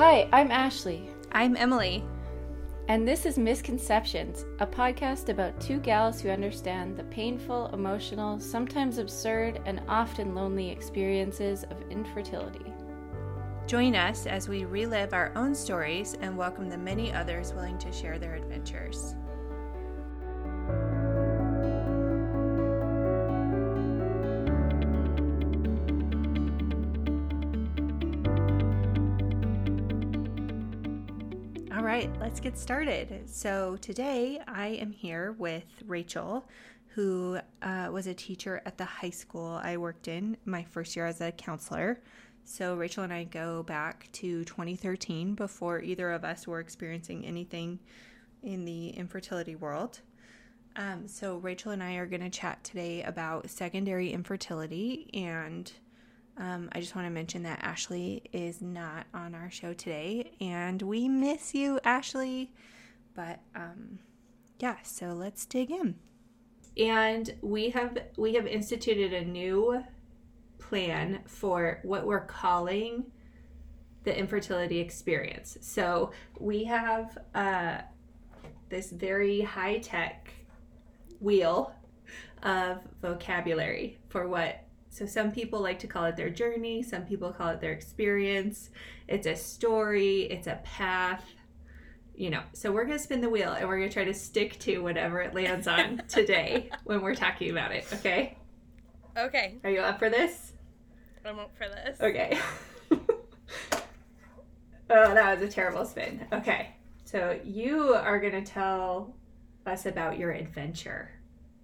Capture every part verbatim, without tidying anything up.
Hi, I'm Ashley. I'm Emily. And this is Misconceptions, a podcast about two gals who understand the painful, emotional, sometimes absurd, and often lonely experiences of infertility. Join us as we relive our own stories and welcome the many others willing to share their adventures. All right, let's get started. So today I am here with Rachel, who uh, was a teacher at the high school I worked in my first year as a counselor. So Rachel and I go back to twenty thirteen, before either of us were experiencing anything in the infertility world. Um, so Rachel and I are going to chat today about secondary infertility, and um, I just want to mention that Ashley is not on our show today, and we miss you, Ashley. But um, yeah, so let's dig in. And we have we have instituted a new plan for what we're calling the infertility experience. So we have uh, this very high-tech wheel of vocabulary for what, so some people like to call it their journey, some people call it their experience. It's a story, it's a path, you know. So we're going to spin the wheel and we're going to try to stick to whatever it lands on today when we're talking about it, okay? Okay. Are you up for this? I'm up for this. Okay. Oh, that was a terrible spin. Okay. So you are going to tell us about your adventure.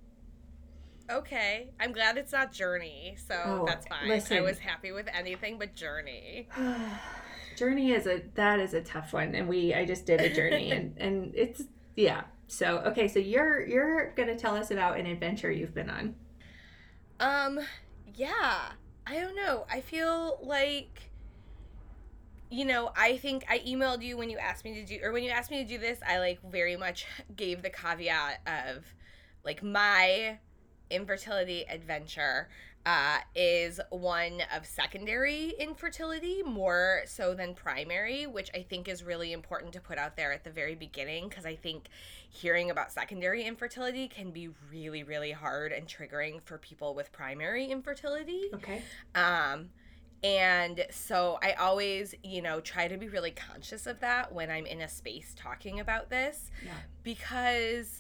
Okay. I'm glad it's not Journey, so Oh, that's fine. listen. I was happy with anything but Journey. Journey is a, that is a tough one. And we, I just did a journey and, and it's, yeah. So, okay. So you're, you're going to tell us about an adventure you've been on. Um, yeah. I don't know. I feel like, you know, I think I emailed you when you asked me to do, or when you asked me to do this, I, like, very much gave the caveat of, like, my infertility adventure uh, is one of secondary infertility more so than primary, which I think is really important to put out there at the very beginning, because I think hearing about secondary infertility can be really, really hard and triggering for people with primary infertility. Okay. Um, and so I always, you know, try to be really conscious of that when I'm in a space talking about this, Yeah. because,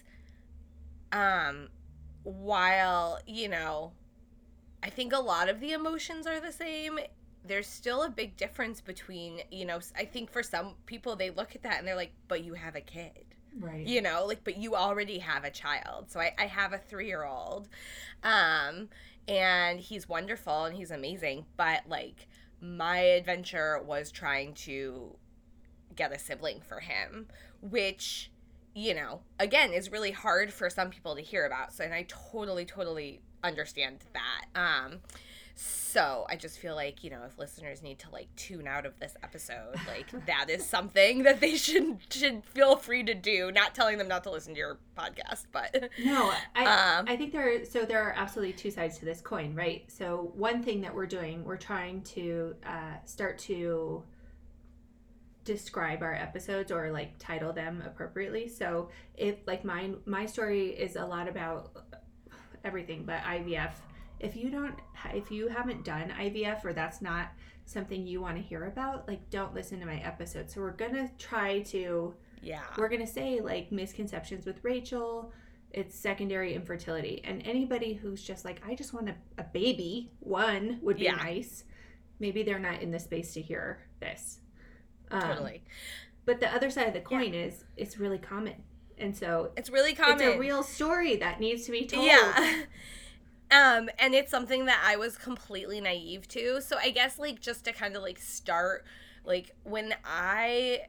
um, while, you know, I think a lot of the emotions are the same, there's still a big difference between, you know, I think for some people they look at that and they're like, but you have a kid. Right. You know, like, but you already have a child. So I, I have a three-year-old, um, and he's wonderful and he's amazing. But, like, my adventure was trying to get a sibling for him, which, you know, again, is really hard for some people to hear about. So, and I totally, totally understand that. Um, so I just feel like, you know, if listeners need to, like, tune out of this episode, like, that is something that they should should feel free to do. Not telling them not to listen to your podcast, but no, I um, I think there are, so there are absolutely two sides to this coin, right? So one thing that we're doing, we're trying to uh, start to describe our episodes, or like title them appropriately. So if, like, mine, my story is a lot about everything but I V F. If you don't, if you haven't done I V F, or that's not something you want to hear about, like, don't listen to my episode. So we're gonna try to, yeah, we're gonna say, like, misconceptions with Rachel, it's secondary infertility, and anybody who's just like, I just want a, a baby, one would be yeah. nice. Maybe they're not in the space to hear this. Um, totally. But the other side of the coin yeah. is it's really common, and so it's really common. It's a real story that needs to be told. Yeah. Um, and it's something that I was completely naive to. So I guess, like, just to kind of, like, start, like, when I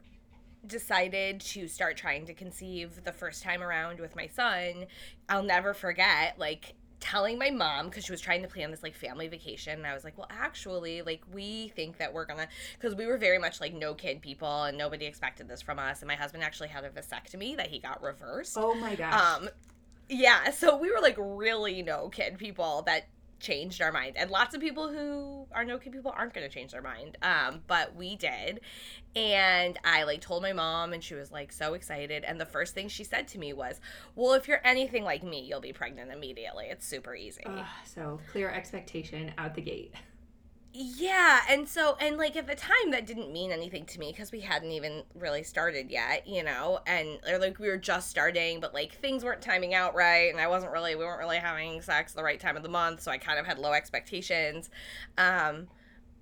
decided to start trying to conceive the first time around with my son, I'll never forget, like, telling my mom, because she was trying to plan this, like, family vacation, and I was like, well, actually, like, we think that we're gonna, because we were very much, like, no kid people, and nobody expected this from us, and my husband actually had a vasectomy that he got reversed. Oh my gosh. Um, Yeah, so we were, like, really no kid people that changed our mind. And lots of people who are no-kid people aren't going to change their mind. Um, but we did. And I, like, told my mom, and she was, like, so excited. And the first thing she said to me was, well, if you're anything like me, you'll be pregnant immediately. It's super easy. Uh, so clear expectation out the gate. Yeah, and so, and, like, at the time, that didn't mean anything to me because we hadn't even really started yet, you know, and, or, like, we were just starting, but, like, things weren't timing out right, and I wasn't really, we weren't really having sex the right time of the month, so I kind of had low expectations, um,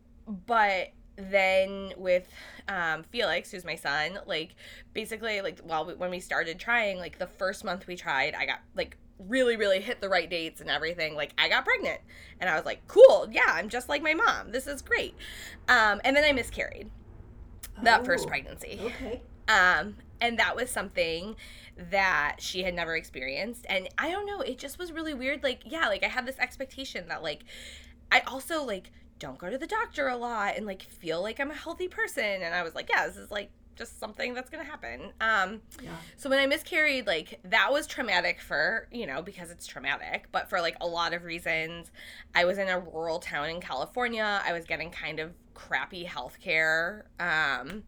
but then with, um, Felix, who's my son, like, basically, like, well, when we started trying, like, the first month we tried, I got, like, really, really hit the right dates and everything, like, I got pregnant. And I was like, cool, yeah, I'm just like my mom. This is great. Um, and then I miscarried that oh, first pregnancy. Okay. Um, and that was something that she had never experienced. And I don't know, it just was really weird. Like, yeah, like, I had this expectation that, like, I also, like, don't go to the doctor a lot and, like, feel like I'm a healthy person. And I was like, yeah, this is, like, just something that's going to happen. Um, yeah. So when I miscarried, like, that was traumatic for, you know, because it's traumatic, but for, like, a lot of reasons. I was in a rural town in California. I was getting kind of crappy health care. Um,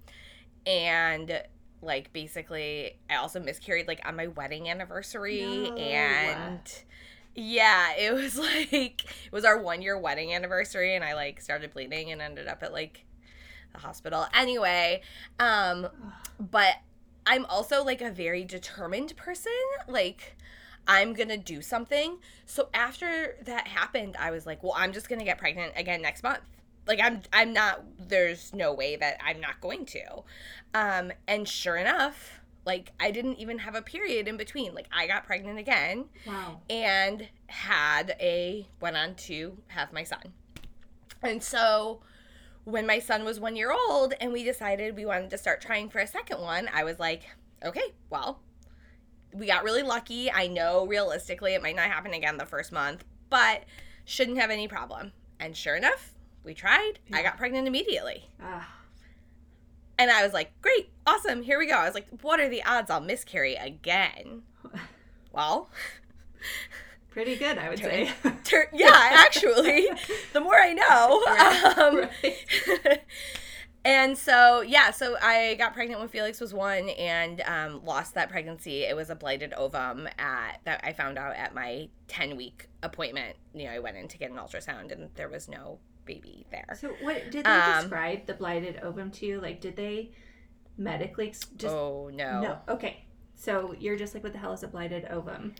and, like, basically, I also miscarried, like, on my wedding anniversary. No. And, yeah, it was, like, it was our one-year wedding anniversary, and I, like, started bleeding and ended up at, like, the hospital. Anyway, um, but I'm also, like, a very determined person. Like, I'm gonna do something. So after that happened, I was like, well, I'm just gonna get pregnant again next month. Like, I'm, I'm not, there's no way that I'm not going to. Um, and sure enough, like, I didn't even have a period in between. Like, I got pregnant again. Wow. And had a, went on to have my son. And so when my son was one year old and we decided we wanted to start trying for a second one, I was like, okay, well, we got really lucky. I know realistically it might not happen again the first month, but shouldn't have any problem. And sure enough, we tried. Yeah. I got pregnant immediately. Ah. And I was like, great, awesome, here we go. I was like, what are the odds I'll miscarry again? Well, pretty good, I would say. Tur- yeah, actually, the more I know. Right, um, right. And so, yeah, so I got pregnant when Felix was one and um, lost that pregnancy. It was a blighted ovum at that I found out at my ten-week appointment. You know, I went in to get an ultrasound, and there was no baby there. So what did they um, describe the blighted ovum to you? Like, did they medically just... Oh, no. No, okay. So you're just like, what the hell is a blighted ovum?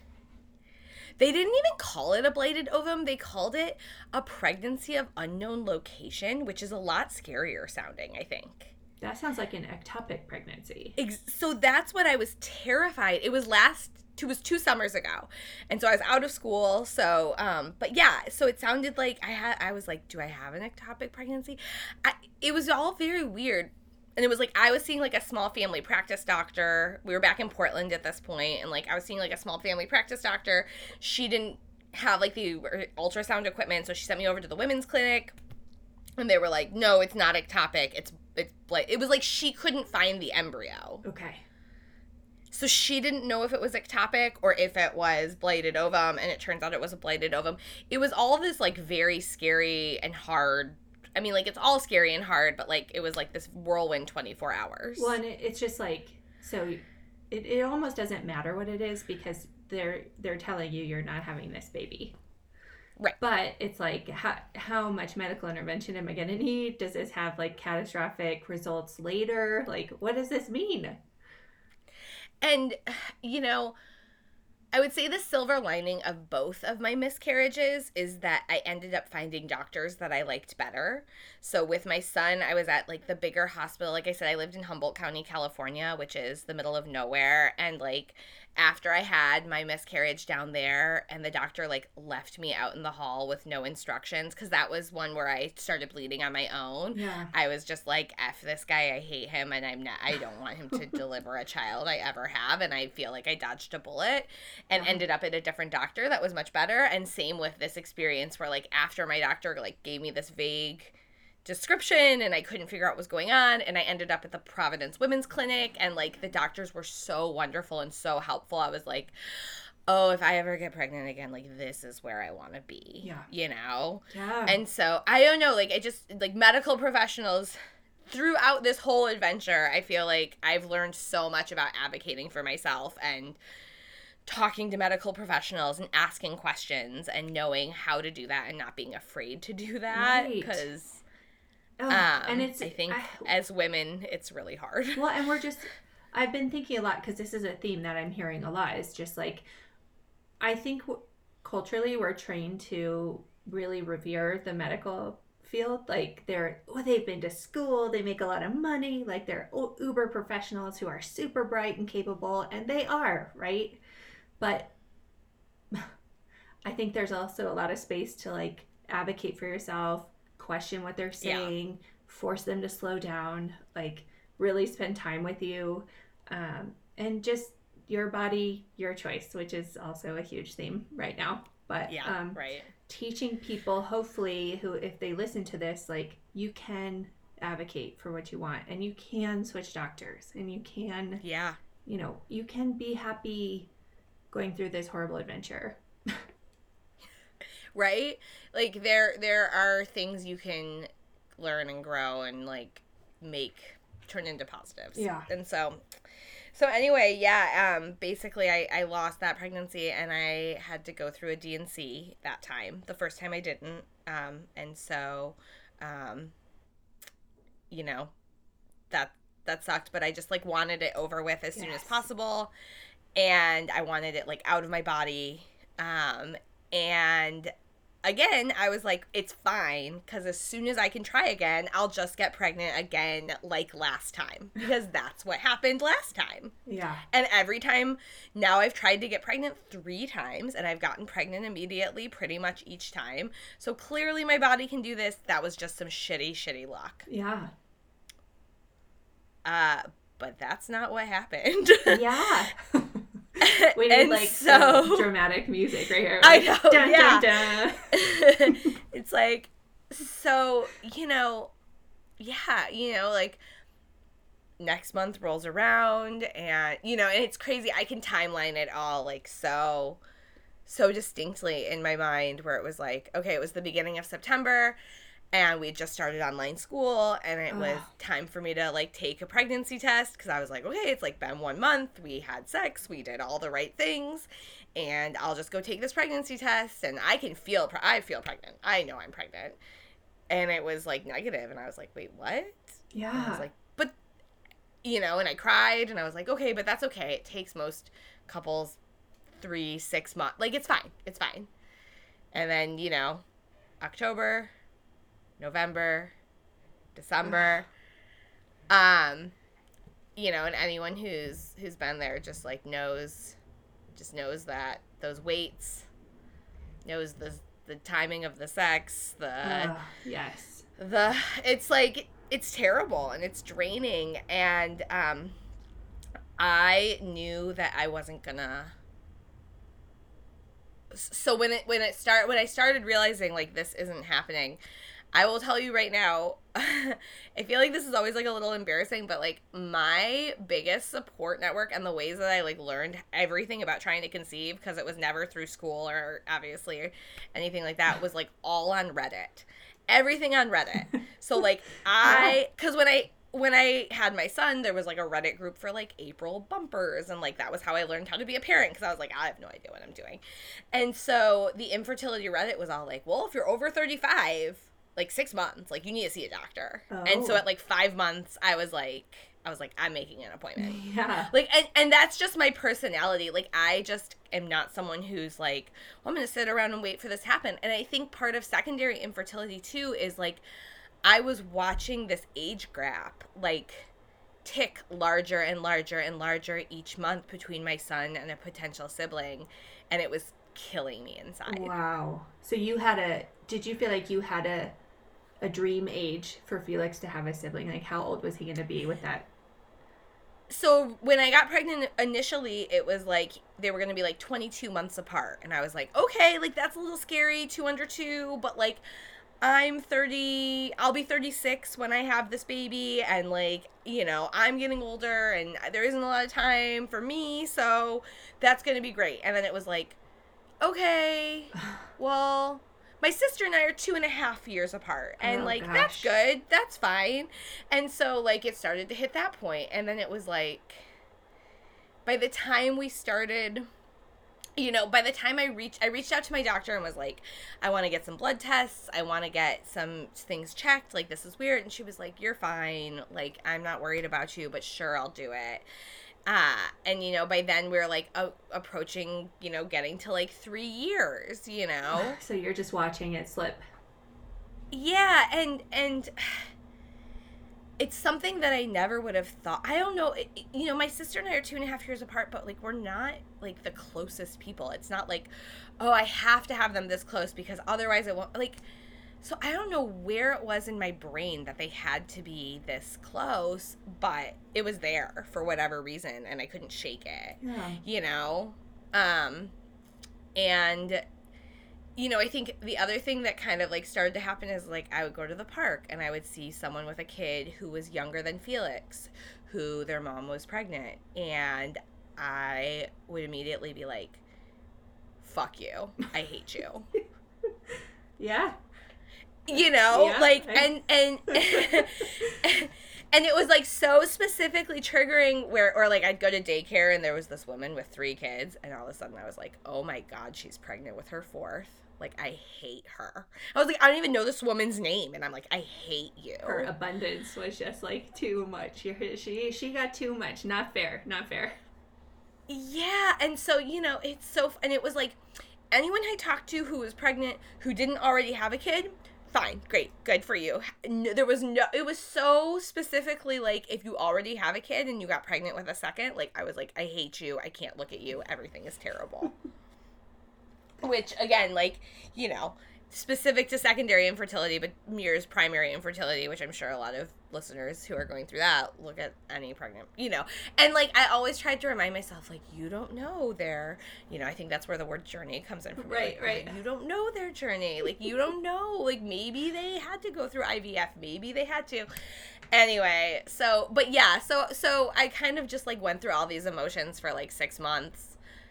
They didn't even call it a blighted ovum. They called it a pregnancy of unknown location, which is a lot scarier sounding, I think. That sounds like an ectopic pregnancy. Ex- so that's what I was terrified. It was last, it was two summers ago. And so I was out of school. So, um, but yeah, so it sounded like I had, I was like, do I have an ectopic pregnancy? I, it was all very weird. And it was like, I was seeing like a small family practice doctor. We were back in Portland at this point, and like I was seeing like a small family practice doctor. She didn't have like the ultrasound equipment, so she sent me over to the women's clinic. And they were like, no, it's not ectopic. It's, it's like, it was like she couldn't find the embryo. Okay. So she didn't know if it was ectopic or if it was blighted ovum, and it turns out it was a blighted ovum. It was all this like very scary and hard. I mean, like, it's all scary and hard, but, like, it was, like, this whirlwind twenty-four hours. Well, and it, it's just, like, so it, it almost doesn't matter what it is because they're they're telling you you're not having this baby. Right. But it's, like, how, how much medical intervention am I going to need? Does this have, like, catastrophic results later? Like, what does this mean? And, you know, I would say the silver lining of both of my miscarriages is that I ended up finding doctors that I liked better. So with my son, I was at like the bigger hospital. Like I said, I lived in Humboldt County, California, which is the middle of nowhere. And like after I had my miscarriage down there and the doctor like left me out in the hall with no instructions, because that was one where I started bleeding on my own. Yeah. I was just like, F this guy, I hate him, and I'm not, I don't want him to deliver a child I ever have. And I feel like I dodged a bullet and yeah. ended up at a different doctor that was much better. And same with this experience where like after my doctor like gave me this vague description and I couldn't figure out what was going on, and I ended up at the Providence Women's Clinic, and like the doctors were so wonderful and so helpful. I was like, oh, if I ever get pregnant again, like, this is where I want to be. Yeah. You know? Yeah. And so, I don't know, like, I just, like, medical professionals, throughout this whole adventure, I feel like I've learned so much about advocating for myself and talking to medical professionals and asking questions and knowing how to do that and not being afraid to do that. Right. Because, Oh, um, and it's, I think I, as women, it's really hard. well, and we're just, I've been thinking a lot because this is a theme that I'm hearing a lot. It's just like, I think w- culturally we're trained to really revere the medical field. Like they're, oh, they've been to school, they make a lot of money, like they're uber professionals who are super bright and capable, and they are, right? But I think there's also a lot of space to like advocate for yourself, question what they're saying, yeah. force them to slow down, like really spend time with you, um, and just your body, your choice, which is also a huge theme right now. But yeah, um, right. teaching people, hopefully, who, if they listen to this, like you can advocate for what you want, and you can switch doctors, and you can, yeah, you know, you can be happy going through this horrible adventure. Right? Like there there are things you can learn and grow and like make turn into positives. Yeah. And so so anyway, yeah, um basically I, I lost that pregnancy and I had to go through a D and C that time. The first time I didn't. Um and so um you know, that that sucked, but I just like wanted it over with as yes. soon as possible. And I wanted it like out of my body. Um And again, I was like, it's fine, because as soon as I can try again, I'll just get pregnant again like last time, because that's what happened last time. Yeah. And every time, now I've tried to get pregnant three times, and I've gotten pregnant immediately pretty much each time. So clearly my body can do this. That was just some shitty, shitty luck. Yeah. Uh, but that's not what happened. Yeah. We need and like so, some dramatic music right here. Like, I know, dun, yeah. Dun, dun. It's like, so, you know, yeah, you know, like, next month rolls around, and, you know, and it's crazy. I can timeline it all, like, so, so distinctly in my mind, where it was like, okay, it was the beginning of September, and we had just started online school, and it was Ugh. time for me to, like, take a pregnancy test, because I was like, okay, it's, like, been one month, we had sex, we did all the right things, and I'll just go take this pregnancy test, and I can feel, pre- I feel pregnant. I know I'm pregnant. And it was, like, negative, and I was like, wait, what? Yeah. And I was like, but, you know, and I cried, and I was like, okay, but that's okay. It takes most couples three, six months. Like, it's fine. It's fine. And then, you know, October... November, December, um, you know, and anyone who's who's been there just like knows, just knows that those weights, knows the the timing of the sex, the uh, yes, the it's like it's terrible and it's draining, and um, I knew that I wasn't gonna. So when it when it start when I started realizing like this isn't happening. I will tell you right now, I feel like this is always, like, a little embarrassing, but, like, my biggest support network and the ways that I, like, learned everything about trying to conceive, because it was never through school or, obviously, or anything like that, was, like, all on Reddit. Everything on Reddit. So, like, I, because when I, when I had my son, there was, like, a Reddit group for, like, April bumpers, and, like, that was how I learned how to be a parent, because I was like, I have no idea what I'm doing. And so the infertility Reddit was all like, well, if you're over thirty-five... like six months, like you need to see a doctor. Oh. And so at like five months, I was like, I was like, I'm making an appointment. Yeah. Like, and, and that's just my personality. Like, I just am not someone who's like, well, I'm going to sit around and wait for this to happen. And I think part of secondary infertility too is like, I was watching this age gap, like tick larger and larger and larger each month between my son and a potential sibling. And it was killing me inside. Wow. So you had a, did you feel like you had a, a dream age for Felix to have a sibling? Like, how old was he going to be with that? So when I got pregnant initially, it was like they were going to be like twenty-two months apart. And I was like, okay, like that's a little scary, two under two. But like, I'm thirty, I'll be thirty-six when I have this baby, and, like, you know, I'm getting older, and there isn't a lot of time for me, so that's going to be great. And then it was like, okay, well, my sister and I are two and a half years apart, and, oh, like, gosh. That's good, that's fine. And so, like, it started to hit that point, and then it was like, by the time we started... You know, by the time I reached, I reached out to my doctor and was like, I want to get some blood tests. I want to get some things checked. Like, this is weird. And she was like, you're fine. Like, I'm not worried about you, but sure, I'll do it. Uh, and, you know, by then we were, like, uh, approaching, you know, getting to, like, three years, you know. So you're just watching it slip. Yeah, and, and... It's something that I never would have thought. I don't know. It, you know, my sister and I are two and a half years apart, but, like, we're not, like, the closest people. It's not like, oh, I have to have them this close because otherwise I won't. Like, so I don't know where it was in my brain that they had to be this close, but it was there for whatever reason, and I couldn't shake it. Yeah. You know? Um, and... You know, I think the other thing that kind of, like, started to happen is, like, I would go to the park and I would see someone with a kid who was younger than Felix, who their mom was pregnant, and I would immediately be like, fuck you. I hate you. Yeah. You know, yeah, like, I... and, and, and it was, like, so specifically triggering where, or, like, I'd go to daycare and there was this woman with three kids, and all of a sudden I was like, oh my God, she's pregnant with her fourth. Like, I hate her. I was like, I don't even know this woman's name. And I'm like, I hate you. Her abundance was just, like, too much. She she got too much. Not fair. Not fair. Yeah. And so, you know, it's so... And it was like, anyone I talked to who was pregnant, who didn't already have a kid, fine. Great. Good for you. No, there was no... It was so specifically, like, if you already have a kid and you got pregnant with a second, like, I was like, I hate you. I can't look at you. Everything is terrible. Which, again, like, you know, specific to secondary infertility, but mirrors primary infertility, which I'm sure a lot of listeners who are going through that look at any pregnant, you know. And, like, I always tried to remind myself, like, you don't know their, you know, I think that's where the word journey comes in from. Right, like, right. You don't know their journey. Like, you don't know. Like, maybe they had to go through I V F. Maybe they had to. Anyway, so, but yeah, so, so I kind of just, like, went through all these emotions for, like, six months.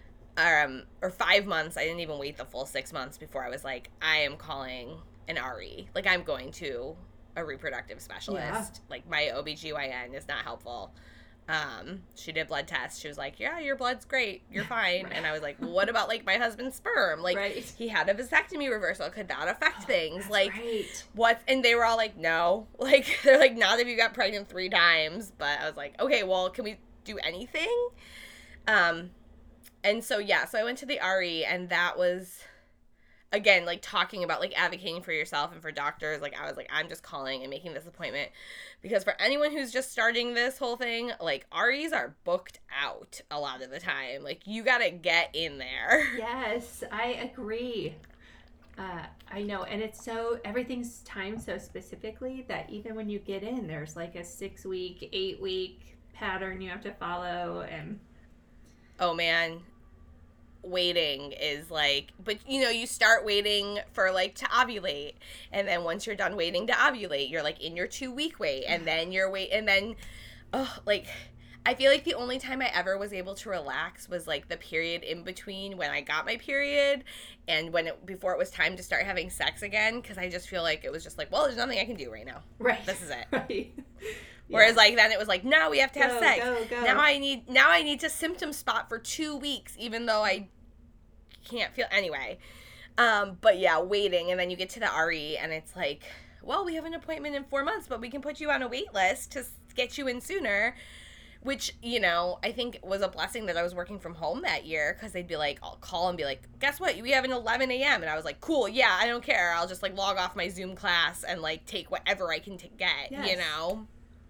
Um, or five months. I didn't even wait the full six months before I was like, I am calling an R E. Like, I'm going to a reproductive specialist. Yeah. Like, my O B G Y N is not helpful. Um, she did blood tests. She was like, yeah, your blood's great. You're fine. Right. And I was like, well, what about, like, my husband's sperm? Like, right. He had a vasectomy reversal. Could that affect oh, things? That's like, right. What? And they were all like, no. Like, they're like, not if you got pregnant three times. But I was like, okay, well, can we do anything? Um... And so, yeah, so I went to the R E, and that was, again, like, talking about, like, advocating for yourself and for doctors. Like, I was like, I'm just calling and making this appointment. Because for anyone who's just starting this whole thing, like, R Es are booked out a lot of the time. Like, you gotta get in there. Yes, I agree. Uh, I know, and it's so, everything's timed so specifically that even when you get in, there's, like, a six-week, eight-week pattern you have to follow, and... Oh, man, waiting is like, but, you know, you start waiting for, like, to ovulate, and then once you're done waiting to ovulate, you're, like, in your two-week wait, and then you're wait, and then, oh, like, I feel like the only time I ever was able to relax was, like, the period in between when I got my period and when it, before it was time to start having sex again, because I just feel like it was just like, well, there's nothing I can do right now. Right. This is it. Right. Whereas, like, then it was like, now we have to have go, sex. Go, go. Now I need now I need to symptom spot for two weeks, even though I can't feel... Anyway. Um, but, yeah, waiting. And then you get to the R E, and it's like, well, we have an appointment in four months, but we can put you on a wait list to get you in sooner. Which, you know, I think was a blessing that I was working from home that year, because they'd be like, I'll call and be like, guess what? We have an eleven a.m. And I was like, cool, yeah, I don't care. I'll just, like, log off my Zoom class and, like, take whatever I can t- get, yes. You know?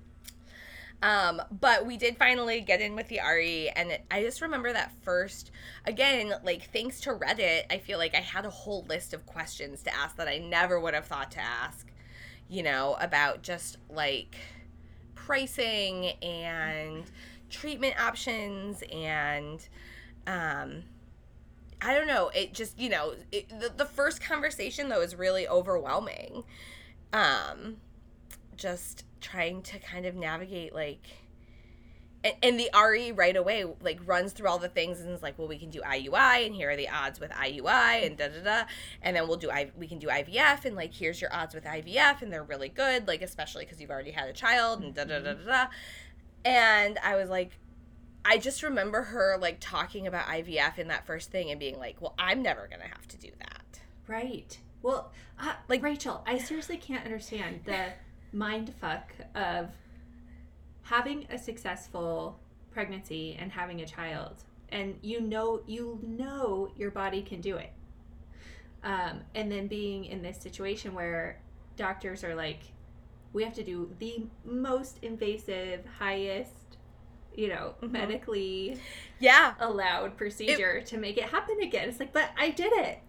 Um, but we did finally get in with the R E, and it, I just remember that first, again, like, thanks to Reddit, I feel like I had a whole list of questions to ask that I never would have thought to ask, you know, about just, like, pricing and treatment options and, um, I don't know, it just, you know, it, the, the first conversation, though, is really overwhelming. Um, just trying to kind of navigate, like, and, and the R E right away, like, runs through all the things and is like, well, we can do I U I, and here are the odds with I U I, and da-da-da, and then we'll do, I, we can do I V F, and, like, here's your odds with I V F, and they're really good, like, especially because you've already had a child, and da-da-da-da-da, and I was like, I just remember her, like, talking about I V F in that first thing and being like, well, I'm never going to have to do that. Right. Well, uh, like, Rachel, I seriously can't understand the mind fuck of having a successful pregnancy and having a child. And you know, you know your body can do it. Um, and then being in this situation where doctors are like, we have to do the most invasive, highest, you know, mm-hmm. medically yeah. allowed procedure it, to make it happen again. It's like, but I did it.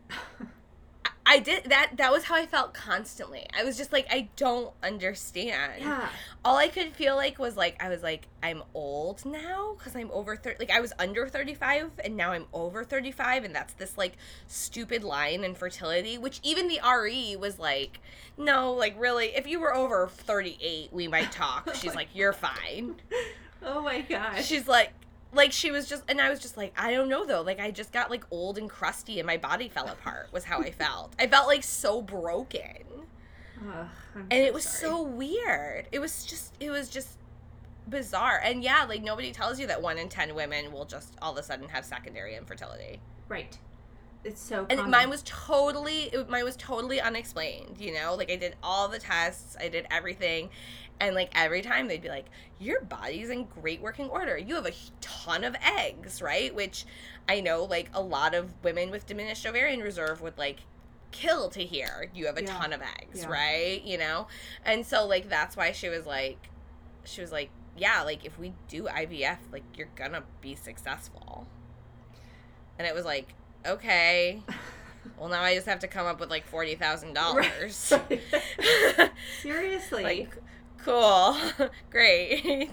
I did that. That was how I felt constantly. I was just like, I don't understand. Yeah. All I could feel like was like, I was like, I'm old now because I'm over thirty. Like, I was under thirty-five and now I'm over thirty-five. And that's this like stupid line in fertility, which even the R E was like, no, like really, if you were over thirty-eight, we might talk. She's like, you're fine. Oh my gosh. She's like, like she was just, and I was just like, I don't know though. Like I just got like old and crusty and my body fell apart was how I felt. I felt like so broken. Oh, I'm and so it was sorry. so weird. It was just, it was just bizarre. And yeah, like nobody tells you that one in ten women will just all of a sudden have secondary infertility. Right. It's so and common. mine was totally, it, mine was totally unexplained, you know? Like I did all the tests, I did everything. And, like, every time they'd be like, your body's in great working order. You have a ton of eggs, right? Which I know, like, a lot of women with diminished ovarian reserve would, like, kill to hear you have a yeah. ton of eggs, yeah. right? You know? And so, like, that's why she was like, she was like, yeah, like, if we do I V F, like, you're gonna be successful. And it was like, okay. Well, now I just have to come up with, like, forty thousand dollars. Right. Seriously. Like, cool. Great.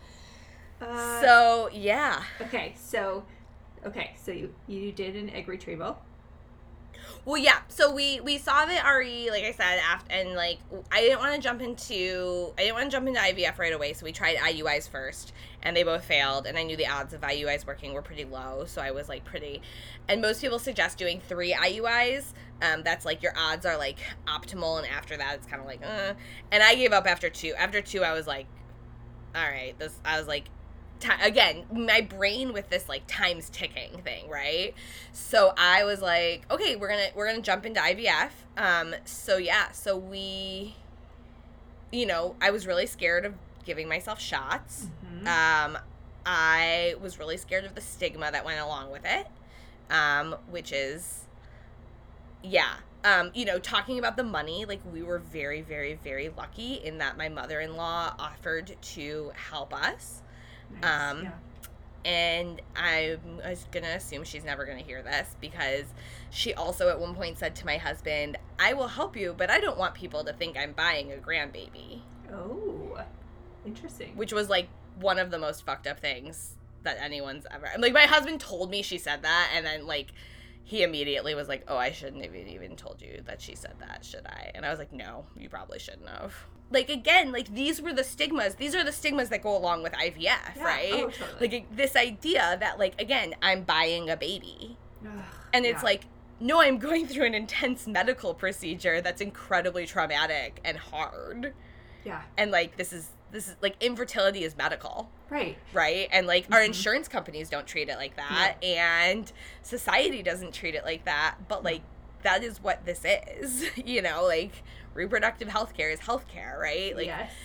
Uh, so, yeah. Okay, so, okay, so you, you did an egg retrieval. Well, yeah, so we, we saw the R E, like I said, after, and, like, I didn't want to jump into, I didn't want to jump into I V F right away, so we tried I U Is first, and they both failed, and I knew the odds of I U Is working were pretty low, so I was, like, pretty, and most people suggest doing three I U Is. Um, that's, like, your odds are, like, optimal, and after that, it's kind of like, uh, and I gave up after two. After two, I was like, all right, this, I was like, t- again, my brain with this, like, time's ticking thing, right? So I was like, okay, we're gonna, we're gonna jump into I V F. Um, so, yeah, so we, you know, I was really scared of giving myself shots. Mm-hmm. Um, I was really scared of the stigma that went along with it, um, which is, yeah, um, you know, talking about the money, like, we were very, very, very lucky in that my mother-in-law offered to help us. Nice. Um, yeah. And I'm I was going to assume she's never going to hear this because she also at one point said to my husband, I will help you, but I don't want people to think I'm buying a grandbaby. Oh, interesting. Which was, like, one of the most fucked up things that anyone's ever... Like, my husband told me she said that, and then, like... He immediately was like, oh, I shouldn't have even told you that she said that, should I? And I was like, no, you probably shouldn't have. Like, again, like, these were the stigmas. These are the stigmas that go along with I V F, yeah. right? Oh, totally. Like, this idea that, like, again, I'm buying a baby. Ugh, and it's yeah. like, no, I'm going through an intense medical procedure that's incredibly traumatic and hard. Yeah. And, like, this is... This is, like, infertility is medical. Right. Right? And, like, Mm-hmm. our insurance companies don't treat it like that. No. And society doesn't treat it like that. But, like, that is what this is. You know, like, reproductive health care is health care, right? Like, yes.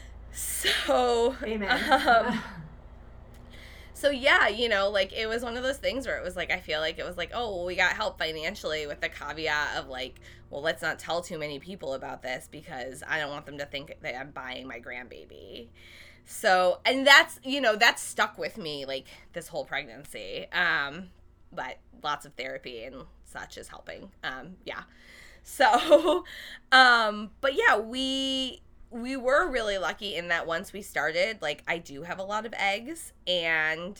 So... Amen. Um, so, yeah, you know, like, it was one of those things where it was, like, I feel like it was, like, oh, well, we got help financially with the caveat of, like, well, let's not tell too many people about this because I don't want them to think that I'm buying my grandbaby. So, and that's, you know, that's stuck with me, like, this whole pregnancy. Um, but lots of therapy and such is helping. Um, yeah. So, um, but yeah, we... We were really lucky in that once we started, like, I do have a lot of eggs, and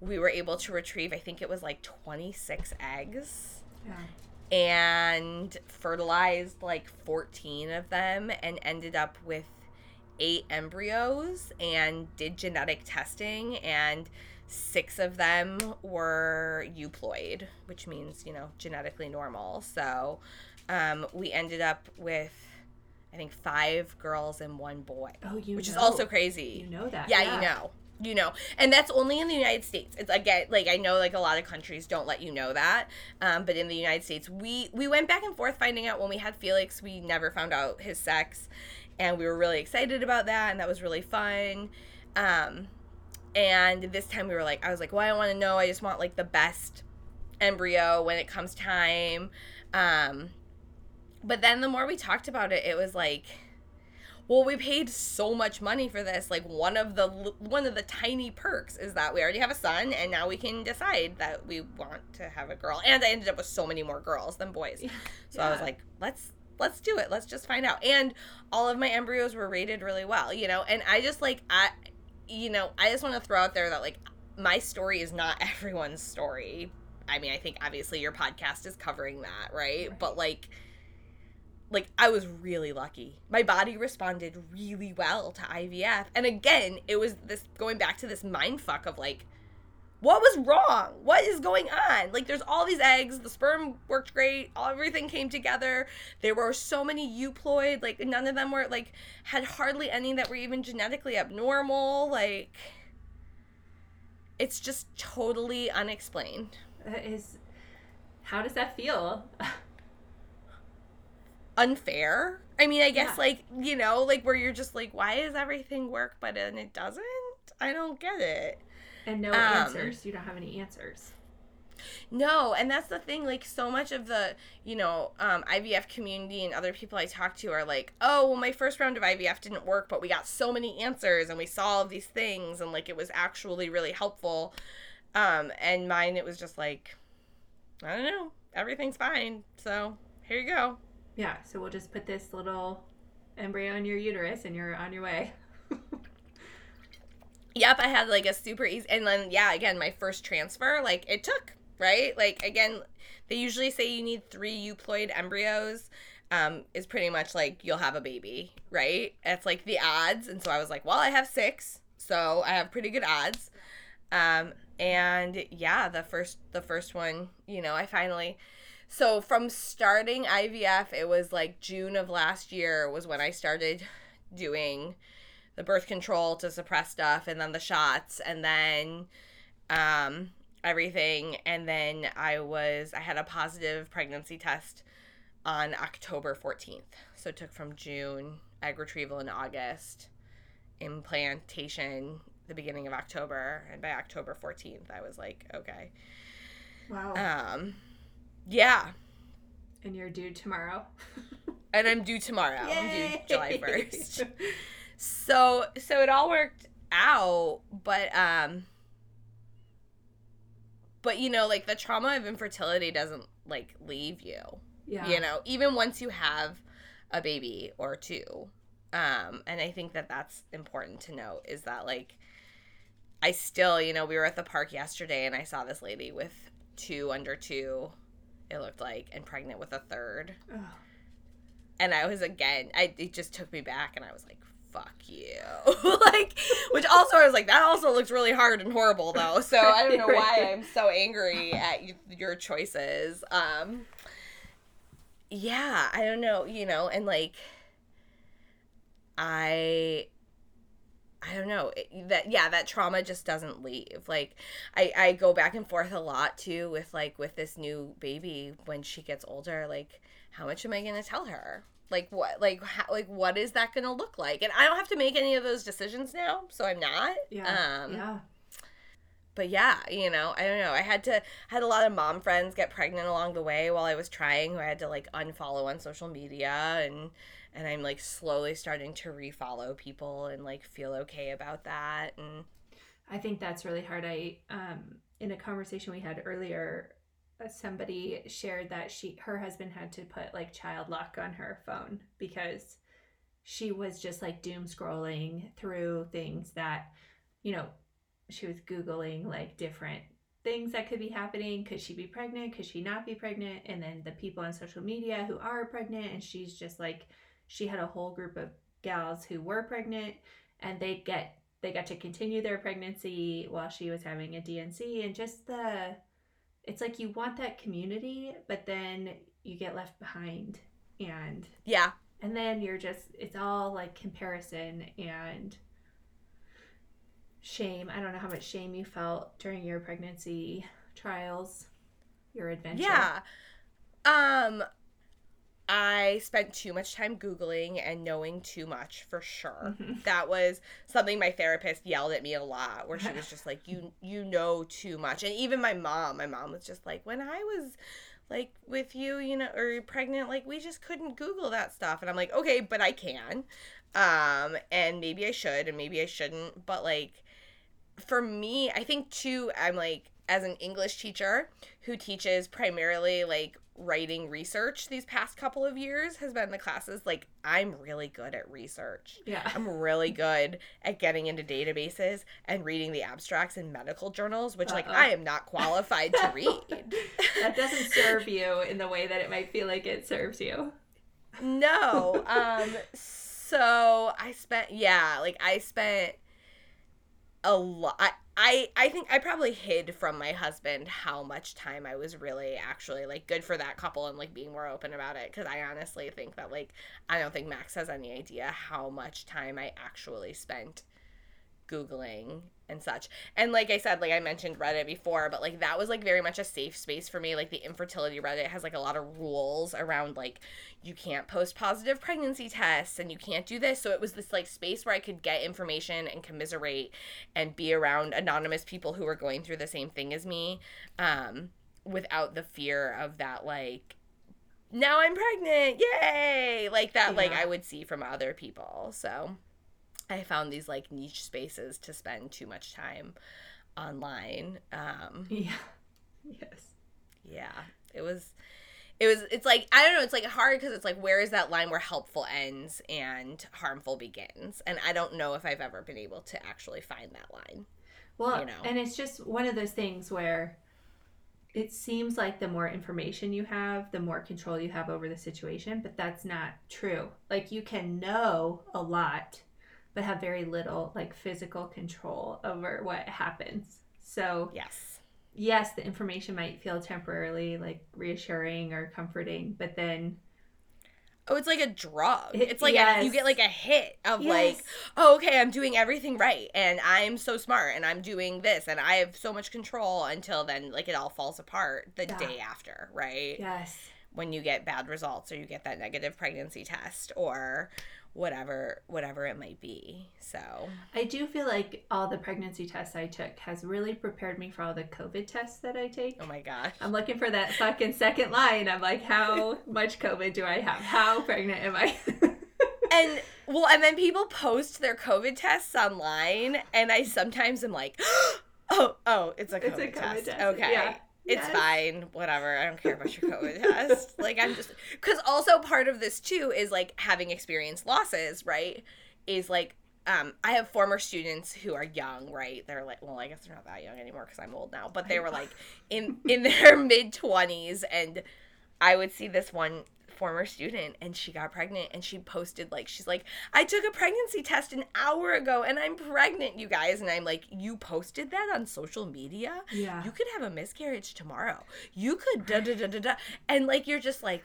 we were able to retrieve, I think it was like twenty-six eggs. Yeah. And fertilized like fourteen of them and ended up with eight embryos and did genetic testing, and six of them were euploid, which means, you know, genetically normal. So um, we ended up with, I think, five girls and one boy. Oh, you which know. is also crazy. You know that. Yeah, yeah, you know. You know, and that's only in the United States. It's again, like, I know like a lot of countries don't let you know that, um, but in the United States, we we went back and forth finding out. When we had Felix, we never found out his sex, and we were really excited about that, and that was really fun. Um, and this time we were like, I was like, well, I don't want to know. I just want like the best embryo when it comes time. Um, but then the more we talked about it, it was like, well, we paid so much money for this. Like, one of the one of the tiny perks is that we already have a son, and now we can decide that we want to have a girl. And I ended up with so many more girls than boys. So yeah. I was like, let's let's do it. Let's just find out. And all of my embryos were rated really well, you know. And I just like I, you know, I just want to throw out there that like my story is not everyone's story. I mean, I think obviously your podcast is covering that, right? right. But like. Like, I was really lucky. My body responded really well to I V F. And again, it was this, going back to this mind fuck of like, what was wrong? What is going on? Like, there's all these eggs. The sperm worked great. Everything came together. There were so many euploid. Like, none of them were, like, had hardly any that were even genetically abnormal. Like, it's just totally unexplained. That is, how does that feel? Unfair. I mean, I guess, yeah. like, you know, like, where you're just like, why does everything work but then it doesn't? I don't get it. And no um, answers. You don't have any answers. No, and that's the thing. Like, so much of the, you know, um, I V F community and other people I talk to are like, oh, well, my first round of I V F didn't work, but we got so many answers and we saw all of these things and, like, it was actually really helpful. Um, and mine, it was just like, I don't know. Everything's fine. So, here you go. Yeah, so we'll just put this little embryo in your uterus and you're on your way. Yep, I had like a super easy, and then, yeah, again, my first transfer, like, it took, right? Like, again, they usually say you need three euploid embryos, um, is pretty much like you'll have a baby, right? That's like the odds. And so I was like, well, I have six, so I have pretty good odds. Um, and yeah, the first, the first one, you know, I finally... So from starting I V F, it was like June of last year was when I started doing the birth control to suppress stuff, and then the shots, and then um, everything. And then I was, I had a positive pregnancy test on October fourteenth. So it took from June, egg retrieval in August, implantation the beginning of October. And by October fourteenth, I was like, okay. Wow. Um... Yeah. And you're due tomorrow. And I'm due tomorrow. Yay! I'm due July first. So so it all worked out, but um but you know, like, the trauma of infertility doesn't like leave you. Yeah. You know, even once you have a baby or two. Um and I think that that's important to note, is that, like, I still, you know, we were at the park yesterday and I saw this lady with two under two, it looked like, and pregnant with a third. Ugh. And I was, again, I it just took me back, and I was like, fuck you. Like, which also, I was like, that also looks really hard and horrible, though. So I don't know why I'm so angry at your choices. Um, yeah, I don't know, you know, and, like, I... I don't know, that, yeah, that trauma just doesn't leave. Like, I, I go back and forth a lot, too, with, like, with this new baby when she gets older. Like, how much am I going to tell her? Like, what, like, how, like, what is that going to look like? And I don't have to make any of those decisions now, so I'm not. Yeah, um, yeah. But, yeah, you know, I don't know. I had to, I had a lot of mom friends get pregnant along the way while I was trying, who I had to, like, unfollow on social media, and... And I'm, like, slowly starting to refollow people and, like, feel okay about that. And I think that's really hard. I, um, in a conversation we had earlier, uh, somebody shared that she, her husband had to put, like, child lock on her phone because she was just, like, doom scrolling through things that, you know, she was Googling like different things that could be happening. Could she be pregnant? Could she not be pregnant? And then the people on social media who are pregnant, and she's just like, she had a whole group of gals who were pregnant, and they get they got to continue their pregnancy while she was having a D N C. And just the, it's like you want that community, but then you get left behind, and yeah, and then you're just, it's all like comparison and shame. I don't know how much shame you felt during your pregnancy trials, your adventure. Yeah. Um, I spent too much time Googling and knowing too much, for sure. Mm-hmm. That was something my therapist yelled at me a lot, where she was just like, you you know too much. And even my mom, my mom was just like, when I was like with you, you know, or pregnant, like we just couldn't Google that stuff. And I'm like, okay, but I can. Um, and maybe I should and maybe I shouldn't. But like, for me, I think too, I'm like, as an English teacher who teaches primarily like writing research these past couple of years, has been the classes, like I'm really good at research. Yeah. I'm really good at getting into databases and reading the abstracts in medical journals, which Uh-oh. like I am not qualified to read. That doesn't serve you in the way that it might feel like it serves you. No. Um so I spent yeah, like I spent a lot. I, I I think I probably hid from my husband how much time I was really actually, like, good for that couple and, like, being more open about it, because I honestly think that, like, I don't think Max has any idea how much time I actually spent Googling and such. And like I said, like I mentioned Reddit before, but like that was like very much a safe space for me. Like the infertility Reddit has like a lot of rules around like you can't post positive pregnancy tests and you can't do this. So it was this like space where I could get information and commiserate and be around anonymous people who were going through the same thing as me, um, without the fear of that, like, now I'm pregnant, yay, like that, yeah. Like I would see from other people. So I found these like niche spaces to spend too much time online. Um, yeah. Yes. Yeah. It was, it was, it's like, I don't know, it's like hard because it's like, where is that line where helpful ends and harmful begins? And I don't know if I've ever been able to actually find that line. Well, you know? And it's just one of those things where it seems like the more information you have, the more control you have over the situation, but that's not true. Like you can know a lot, but have very little like physical control over what happens. So yes, yes, the information might feel temporarily like reassuring or comforting, but then oh, it's like a drug. It, it's like yes. a, you get like a hit of yes. like, oh, okay, I'm doing everything right, and I'm so smart, and I'm doing this, and I have so much control, until then like it all falls apart the yeah. day after, right? Yes. When you get bad results, or you get that negative pregnancy test, or whatever whatever it might be. So I do feel like all the pregnancy tests I took has really prepared me for all the COVID tests that I take. Oh my gosh. I'm looking for that fucking second line. I'm like, how much COVID do I have? How pregnant am I? And well, and then people post their COVID tests online, and I sometimes am like, oh, oh, it's a COVID, it's a COVID test. test. Okay. Yeah. It's yes. fine, whatever. I don't care about your COVID test. Like, I'm just, because also part of this too is like having experienced losses, right? Is like, um, I have former students who are young, right? They're like, well, I guess they're not that young anymore because I'm old now, but they were like in in their mid twenties, and I would see this one former student, and she got pregnant, and she posted like, she's like, I took a pregnancy test an hour ago and I'm pregnant, you guys. And I'm like, you posted that on social media? Yeah. You could have a miscarriage tomorrow. You could da da da da da. And like, you're just like,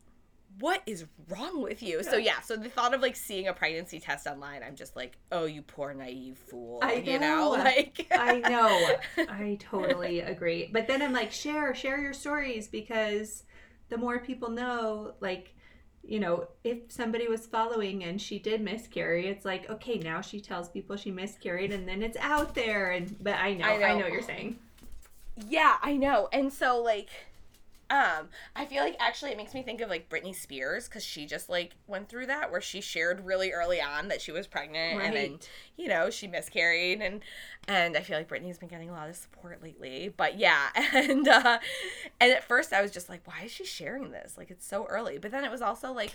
what is wrong with you? Yeah. So yeah, so the thought of like seeing a pregnancy test online, I'm just like, oh, you poor naive fool. I know. You know, like I know. I totally agree. But then I'm like, share, share your stories, because the more people know, like, you know, if somebody was following and she did miscarry, it's like, okay, now she tells people she miscarried, and then it's out there. And but I know, I know, I know what you're saying. Yeah, I know. And so like, um, I feel like actually it makes me think of like Britney Spears, because she just like went through that, where she shared really early on that she was pregnant, right. And then, you know, she miscarried, and and I feel like Britney's been getting a lot of support lately. But yeah, and uh, and at first I was just like, why is she sharing this? Like, it's so early. But then it was also like,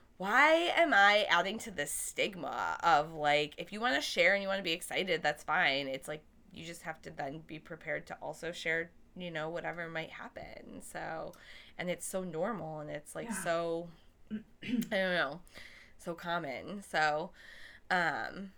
why am I adding to this stigma of like, if you want to share and you want to be excited, that's fine. It's like, you just have to then be prepared to also share, you know, whatever might happen. So, and it's so normal, and it's like, yeah. so, I don't know, so common. So, um,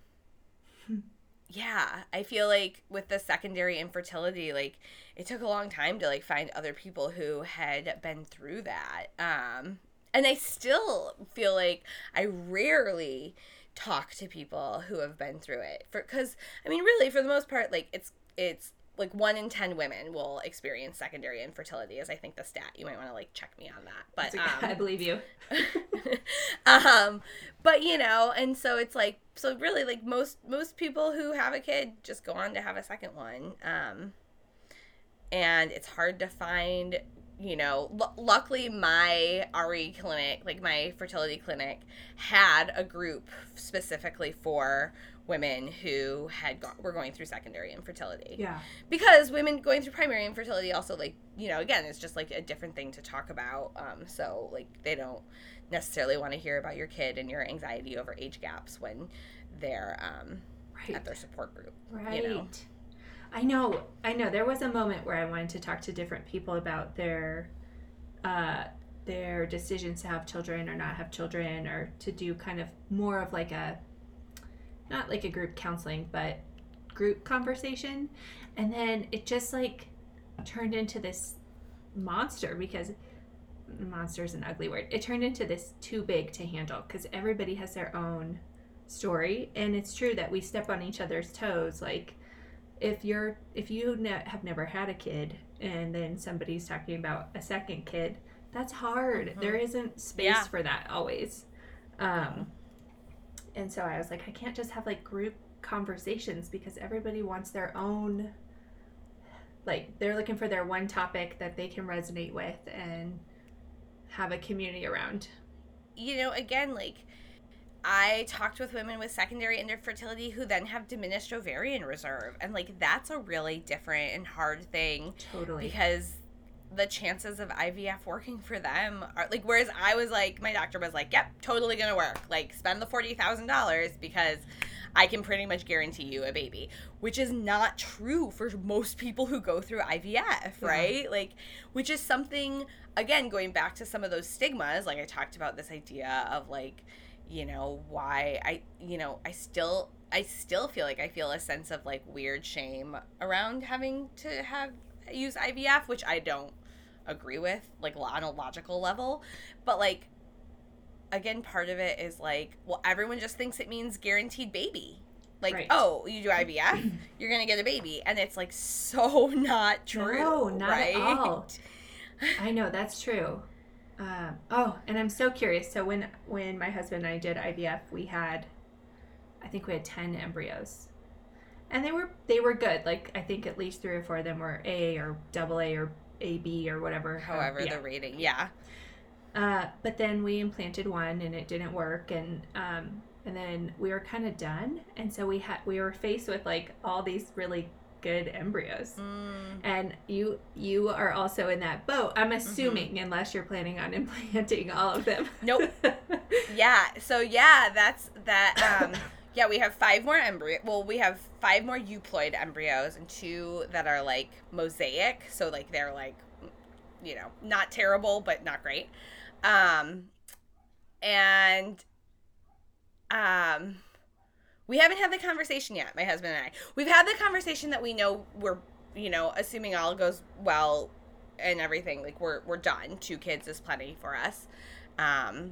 yeah, I feel like with the secondary infertility, like, it took a long time to, like, find other people who had been through that. Um, and I still feel like I rarely talk to people who have been through it. For, 'cause, I mean, really, for the most part, like, it's, it's, like, one in ten women will experience secondary infertility, is I think the stat. You might want to, like, check me on that. But um, I believe you. um, but, you know, and so it's like, so really, like, most most people who have a kid just go on to have a second one. Um, and it's hard to find, you know, l- luckily my R E clinic, like my fertility clinic, had a group specifically for women who had go- were going through secondary infertility. Yeah. Because women going through primary infertility also, like, you know, again, it's just like a different thing to talk about. Um, so like they don't necessarily want to hear about your kid and your anxiety over age gaps when they're um, right. at their support group. Right. You know? I know. I know. There was a moment where I wanted to talk to different people about their uh, their decisions to have children or not have children, or to do kind of more of like a, not like a group counseling, but group conversation. And then it just like turned into this monster, because monster is an ugly word. It turned into this too big to handle, because everybody has their own story. And it's true that we step on each other's toes. Like if you're, if you ne- have never had a kid and then somebody's talking about a second kid, that's hard. Mm-hmm. There isn't space yeah. for that always. Um, And so I was like, I can't just have like group conversations, because everybody wants their own, like they're looking for their one topic that they can resonate with and have a community around. You know, again, like I talked with women with secondary infertility who then have diminished ovarian reserve. And like, that's a really different and hard thing. Totally. Because the chances of I V F working for them are like, whereas I was like, my doctor was like, yep, totally gonna work. Like, spend the forty thousand dollars because I can pretty much guarantee you a baby, which is not true for most people who go through I V F, yeah. right? Like, which is something, again, going back to some of those stigmas, like I talked about this idea of like, you know, why I, you know, I still, I still feel like I feel a sense of like weird shame around having to have, use I V F, which I don't agree with, like on a logical level, but like, again, part of it is like, well, everyone just thinks it means guaranteed baby. Like, right. oh, you do I V F, you're gonna get a baby, and it's like so not true. No, not right? at all. I know, that's true. Um, oh, and I'm so curious. So when when my husband and I did I V F, we had, I think we had ten embryos, and they were they were good. Like I think at least three or four of them were A or double A or A B or whatever. However, um, yeah. the rating, yeah. Uh, but then we implanted one and it didn't work, and um, and then we were kind of done, and so we had we were faced with like all these really good embryos, mm. and you you are also in that boat. I'm assuming, mm-hmm. unless you're planning on implanting all of them. Nope. yeah. So yeah, that's that. Um, yeah, we have five more embryo. Well, we have five more euploid embryos and two that are like mosaic. So like they're like, you know, not terrible but not great. Um, and um, we haven't had the conversation yet, my husband and I. We've had the conversation that we know we're, you know, assuming all goes well and everything, like we're we're done. Two kids is plenty for us. Um,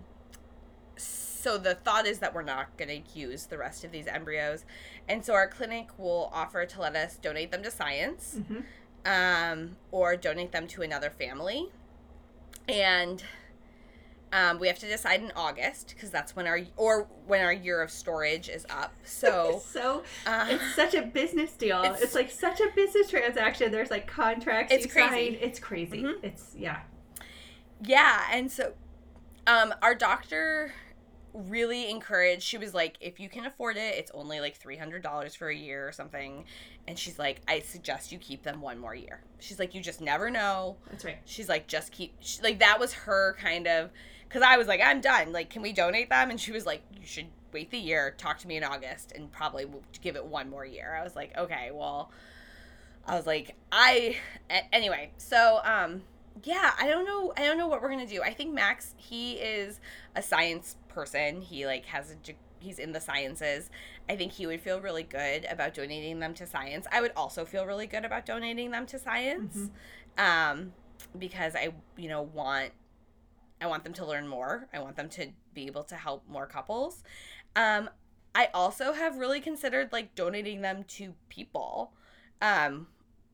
so the thought is that we're not going to use the rest of these embryos, and so our clinic will offer to let us donate them to science, mm-hmm. um, or donate them to another family, and. Um, we have to decide in August, because that's when our or when our year of storage is up. So, so uh, it's such a business deal. It's, it's like such a business transaction. There's like contracts. It's you crazy. Sign. It's crazy. Mm-hmm. It's yeah, yeah. And so, um, our doctor really encouraged. She was like, if you can afford it, it's only like three hundred dollars for a year or something. And she's like, I suggest you keep them one more year. She's like, you just never know. That's right. She's like, just keep. She, like that was her kind of. because I was like, I'm done. Like, can we donate them? And she was like, you should wait the year, talk to me in August, and probably we'll give it one more year. I was like, okay, well, I was like, I, anyway, so, um, yeah, I don't know, I don't know what we're going to do. I think Max, he is a science person. He, like, has a, he's in the sciences. I think he would feel really good about donating them to science. I would also feel really good about donating them to science, mm-hmm. um, because I, you know, want, I want them to learn more. I want them to be able to help more couples. Um, I also have really considered, like, donating them to people. Um,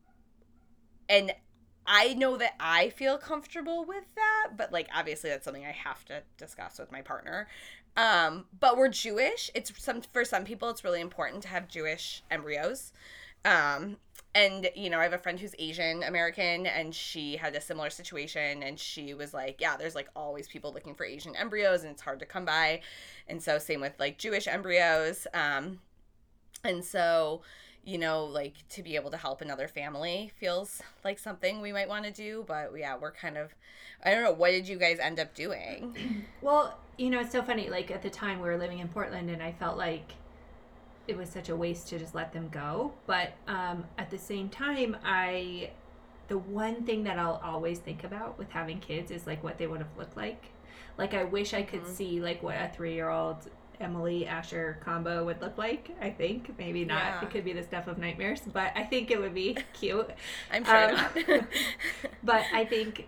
and I know that I feel comfortable with that, but, like, obviously that's something I have to discuss with my partner. Um, but we're Jewish. It's some, for some people, it's really important to have Jewish embryos. Um, and, you know, I have a friend who's Asian American, and she had a similar situation, and she was like, yeah, there's, like, always people looking for Asian embryos, and it's hard to come by. And so same with, like, Jewish embryos. Um, and so, you know, like, to be able to help another family feels like something we might want to do. But, yeah, we're kind of, I don't know, what did you guys end up doing? Well, you know, it's so funny. Like, at the time we were living in Portland, and I felt like it was such a waste to just let them go. But um, at the same time, I, the one thing that I'll always think about with having kids is, like, what they would have looked like. Like, I wish I could mm-hmm. see, like, what a three-year-old Emily Asher combo would look like. I think maybe not. Yeah. It could be the stuff of nightmares, but I think it would be cute. I'm sure um, not. But I think,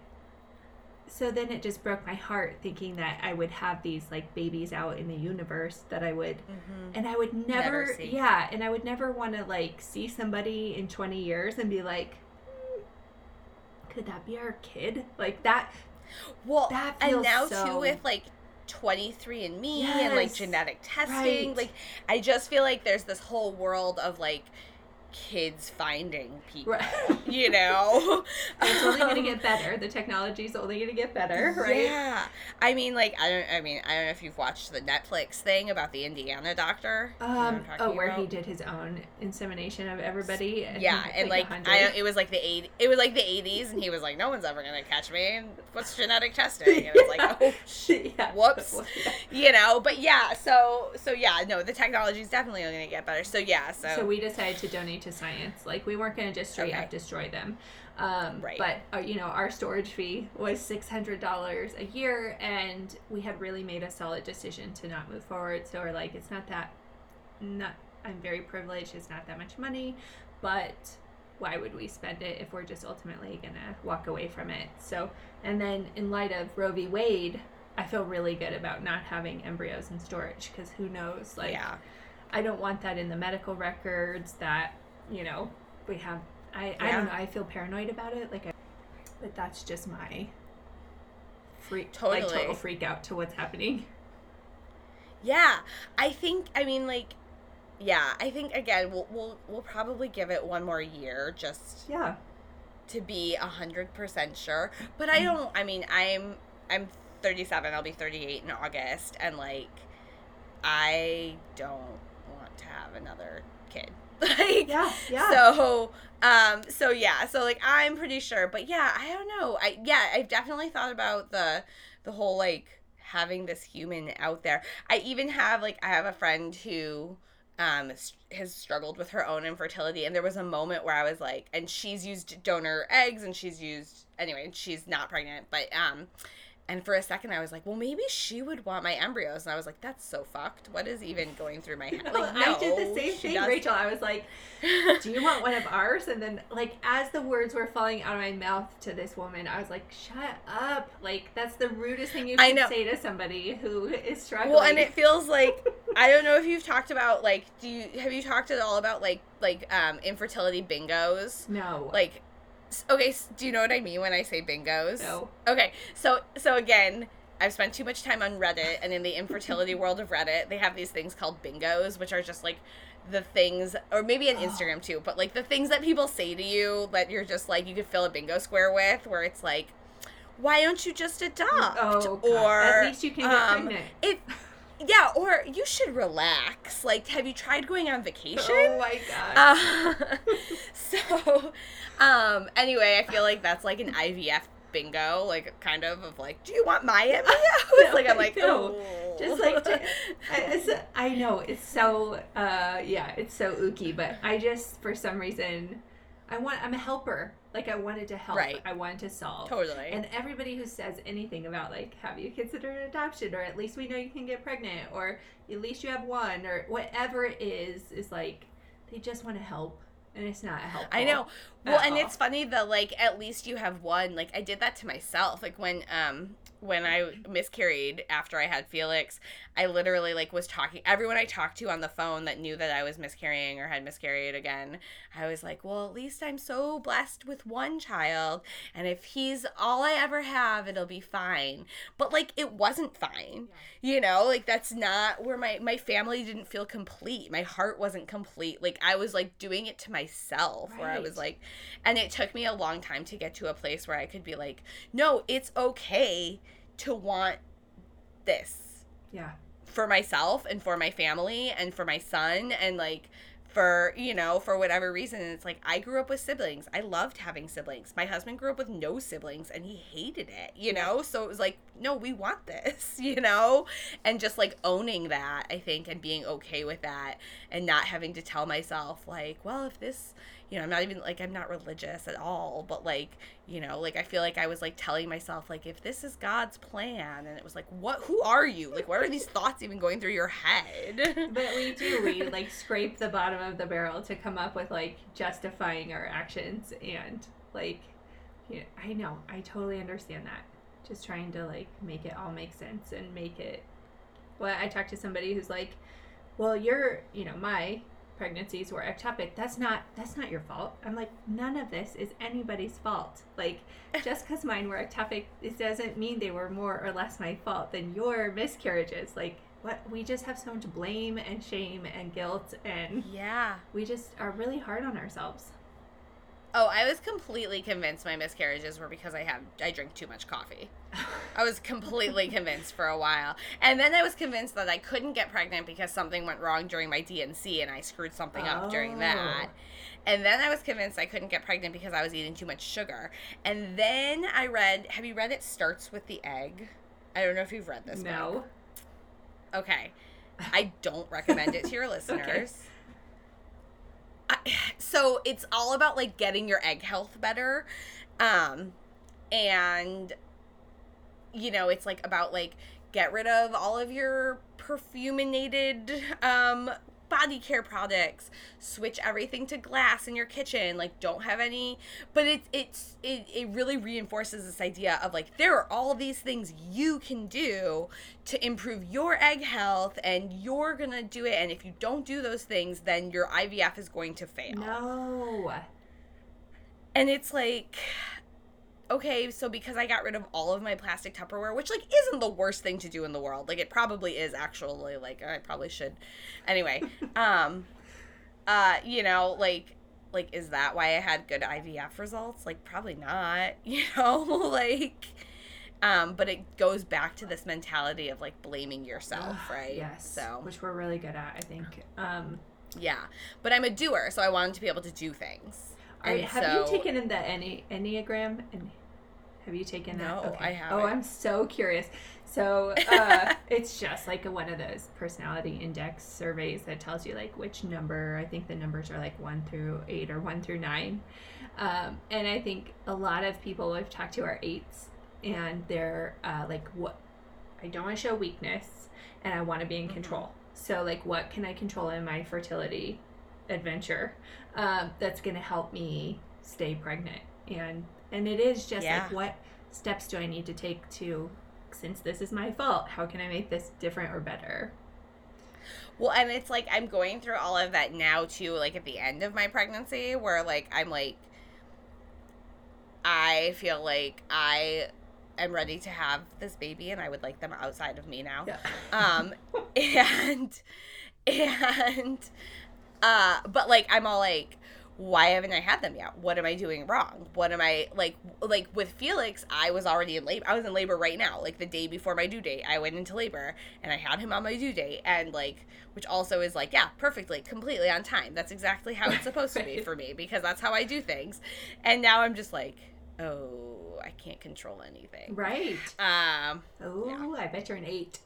so then it just broke my heart thinking that I would have these, like, babies out in the universe that I would, mm-hmm. and I would never, never yeah, and I would never want to, like, see somebody in twenty years and be like, hmm, could that be our kid? Like, that, well, that feels and now, so, too, with, like, twenty-three and me yes, and, like, genetic testing, right. like, I just feel like there's this whole world of, like, kids finding people, right. you know? It's only going to get better. The technology's only going to get better, right? Yeah. I mean, like, I don't, I mean, I don't know if you've watched the Netflix thing about the Indiana doctor. Um, oh, where about? He did his own insemination of everybody. Yeah, and, like, like I, it was like the eight, it was like the eighties, and he was like, no one's ever going to catch me, and what's genetic testing? And it's like, oh, yeah. whoops. Yeah. You know, but yeah, so, so yeah, no, the technology's definitely going to get better. So, yeah, so. So we decided to donate to science. Like, we weren't going to just straight okay. up destroy them. Um, right. But, uh, you know, our storage fee was six hundred dollars a year, and we had really made a solid decision to not move forward. So we're like, it's not that, not, I'm very privileged. It's not that much money, but why would we spend it if we're just ultimately going to walk away from it? So, and then in light of Roe v. Wade, I feel really good about not having embryos in storage, because who knows, like, yeah. I don't want that in the medical records that, you know, we have, I, yeah. I don't know, I feel paranoid about it, like, I, but that's just my freak, totally. like, total freak out to what's happening. Yeah, I think, I mean, like, yeah, I think, again, we'll, we'll, we'll probably give it one more year, just yeah, to be a hundred percent sure, but I don't, I mean, I'm, I'm thirty-seven, I'll be thirty-eight in August, and, like, I don't want to have another kid. Like, yeah, yeah. So, um, so yeah, so, like, I'm pretty sure, but yeah, I don't know. I, yeah, I've definitely thought about the, the whole, like, having this human out there. I even have, like, I have a friend who, um, has struggled with her own infertility, and there was a moment where I was like, and she's used donor eggs, and she's used, anyway, she's not pregnant, but, um, and for a second, I was like, well, maybe she would want my embryos. And I was like, that's so fucked. What is even going through my head? No, like, no, I did the same thing, doesn't. Rachel. I was like, do you want one of ours? And then, like, as the words were falling out of my mouth to this woman, I was like, shut up. Like, that's the rudest thing you can say to somebody who is struggling. Well, and it feels like, I don't know if you've talked about, like, do you, have you talked at all about, like, like, um, infertility bingos? No. Like, okay, do you know what I mean when I say bingos? No. Okay, so so again, I've spent too much time on Reddit, and in the infertility world of Reddit, they have these things called bingos, which are just, like, the things, or maybe on Instagram too, but, like, the things that people say to you that you're just, like, you could fill a bingo square with, where it's like, why don't you just adopt? Oh, God. Or at least you can get um, pregnant. If, yeah, or you should relax. Like, have you tried going on vacation? Oh, my God. Uh, so... Um, anyway, I feel like that's like an I V F bingo, like, kind of, of like, do you want my M E Os? Like, I'm like, no. oh. Just like, to, I, I know, it's so, uh, yeah, it's so ooky, but I just, for some reason, I want, I'm a helper. Like, I wanted to help. Right. I wanted to solve. Totally. And everybody who says anything about, like, have you considered adoption, or at least we know you can get pregnant, or at least you have one, or whatever it is, is like, they just want to help. And it's not helpful. I know. Well, and all. it's funny that, like, at least you have one. Like, I did that to myself. Like, when um when I miscarried after I had Felix, I literally, like, was talking. Everyone I talked to on the phone that knew that I was miscarrying or had miscarried again, I was like, well, at least I'm so blessed with one child. And if he's all I ever have, it'll be fine. But, like, it wasn't fine. Yeah. You know? Like, that's not where my, my family didn't feel complete. My heart wasn't complete. Like, I was, like, doing it to myself. Right. Where I was, like, and it took me a long time to get to a place where I could be like, no, it's okay to want this. Yeah. For myself and for my family and for my son and, like, for, you know, for whatever reason. It's like, I grew up with siblings. I loved having siblings. My husband grew up with no siblings and he hated it, you know? So it was like, no, we want this, you know? And just, like, owning that, I think, and being okay with that and not having to tell myself, like, well, if this, you know, I'm not even, like, I'm not religious at all, but, like, you know, like, I feel like I was, like, telling myself, like, if this is God's plan, and it was like, what, who are you? Like, what are these thoughts even going through your head? But we do, we, like, scrape the bottom of the barrel to come up with, like, justifying our actions, and, like, you know, I know, I totally understand that. Just trying to, like, make it all make sense and make it, well, I talked to somebody who's like, well, you're, you know, my pregnancies were ectopic. That's not, that's not your fault. I'm like, none of this is anybody's fault. Like, just because mine were ectopic, it doesn't mean they were more or less my fault than your miscarriages. Like, what, we just have so much blame and shame and guilt, and yeah, we just are really hard on ourselves. Oh, I was completely convinced my miscarriages were because I have I drink too much coffee. I was completely convinced for a while. And then I was convinced that I couldn't get pregnant because something went wrong during my D and C and I screwed something up oh. during that. And then I was convinced I couldn't get pregnant because I was eating too much sugar. And then I read, have you read It Starts with the Egg? I don't know if you've read this No. book. Okay. I don't recommend it to your listeners. Okay. I, so it's all about, like, getting your egg health better, um, and, you know, it's, like, about, like, get rid of all of your perfuminated, um, body care products, switch everything to glass in your kitchen, like, don't have any, but it, it's, it, it really reinforces this idea of, like, there are all these things you can do to improve your egg health, and you're gonna do it, and if you don't do those things, then your I V F is going to fail. No. And it's like, okay, so because I got rid of all of my plastic Tupperware, which, like, isn't the worst thing to do in the world. Like, it probably is, actually. Like, I probably should. Anyway, um, uh, you know, like, like, is that why I had good I V F results? Like, probably not, you know? Like, um, but it goes back to this mentality of, like, blaming yourself, right? Yes. So, which we're really good at, I think. Um, yeah. But I'm a doer, so I wanted to be able to do things. And have so, you taken in the Enne- Enneagram? And have you taken that? No, okay. I haven't. Oh, I'm so curious. So uh, it's just like a, one of those personality index surveys that tells you, like, which number. I think the numbers are like one through eight or one through nine. Um, and I think a lot of people I've talked to are eights, and they're uh, like, what? I don't want to show weakness, and I want to be in Mm-hmm. control. So, like, what can I control in my fertility adventure um, that's going to help me stay pregnant? And and it is just yeah. like, what steps do I need to take to, since this is my fault, how can I make this different or better? Well, and it's like I'm going through all of that now too, like at the end of my pregnancy, where like I'm like, I feel like I am ready to have this baby and I would like them outside of me now. Yeah. um and and uh but like I'm all like, why haven't I had them yet? What am I doing wrong? What am I, like, like with Felix, I was already in labor. I was in labor right now. Like, the day before my due date, I went into labor, and I had him on my due date, and, like, which also is, like, yeah, perfectly, completely on time. That's exactly how it's supposed to be for me, because that's how I do things. And now I'm just like, oh, I can't control anything. Right. Um. Oh, yeah. I bet you're an eight.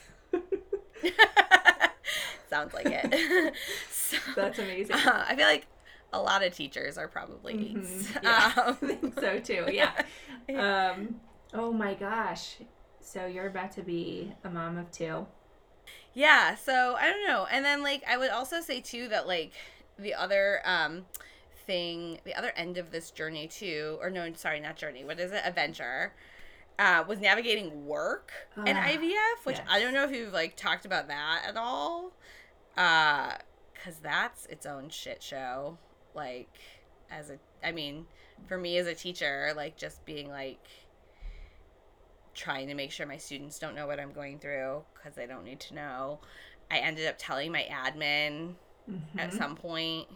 Sounds like it. So, that's amazing. Uh, I feel like a lot of teachers are probably eights. Mm-hmm. Yeah, Um, I think so too. Yeah. Um, oh my gosh. So you're about to be a mom of two. Yeah, so I don't know. And then like I would also say too that like the other um thing, the other end of this journey too, or no, sorry, not journey. What is it? Adventure. Uh, was navigating work uh, and I V F, which yes. I don't know if you've like talked about that at all. Uh, cause that's its own shit show. Like as a, I mean, for me as a teacher, like just being like trying to make sure my students don't know what I'm going through because they don't need to know. I ended up telling my admin mm-hmm. at some point,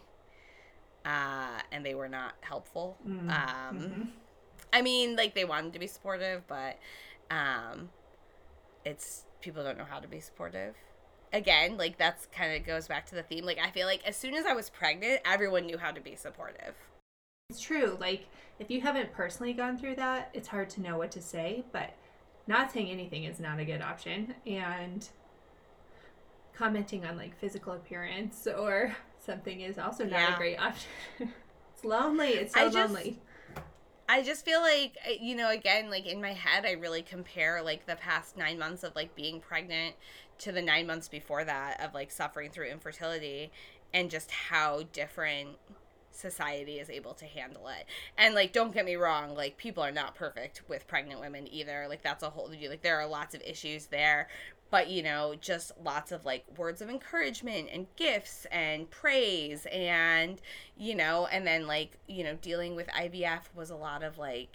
uh, and they were not helpful. Mm-hmm. Um, mm-hmm. I mean, like, they wanted to be supportive, but um, it's, people don't know how to be supportive. Again, like, that's kind of goes back to the theme. Like, I feel like as soon as I was pregnant, everyone knew how to be supportive. It's true. Like, if you haven't personally gone through that, it's hard to know what to say, but not saying anything is not a good option. And commenting on, like, physical appearance or something is also not yeah. a great option. It's lonely. It's so I just, lonely. I just feel like, you know, again, like in my head, I really compare like the past nine months of like being pregnant to the nine months before that of like suffering through infertility and just how different society is able to handle it. And like, don't get me wrong, like people are not perfect with pregnant women either. Like that's a whole, like there are lots of issues there. But, you know, just lots of, like, words of encouragement and gifts and praise and, you know, and then, like, you know, dealing with I V F was a lot of, like,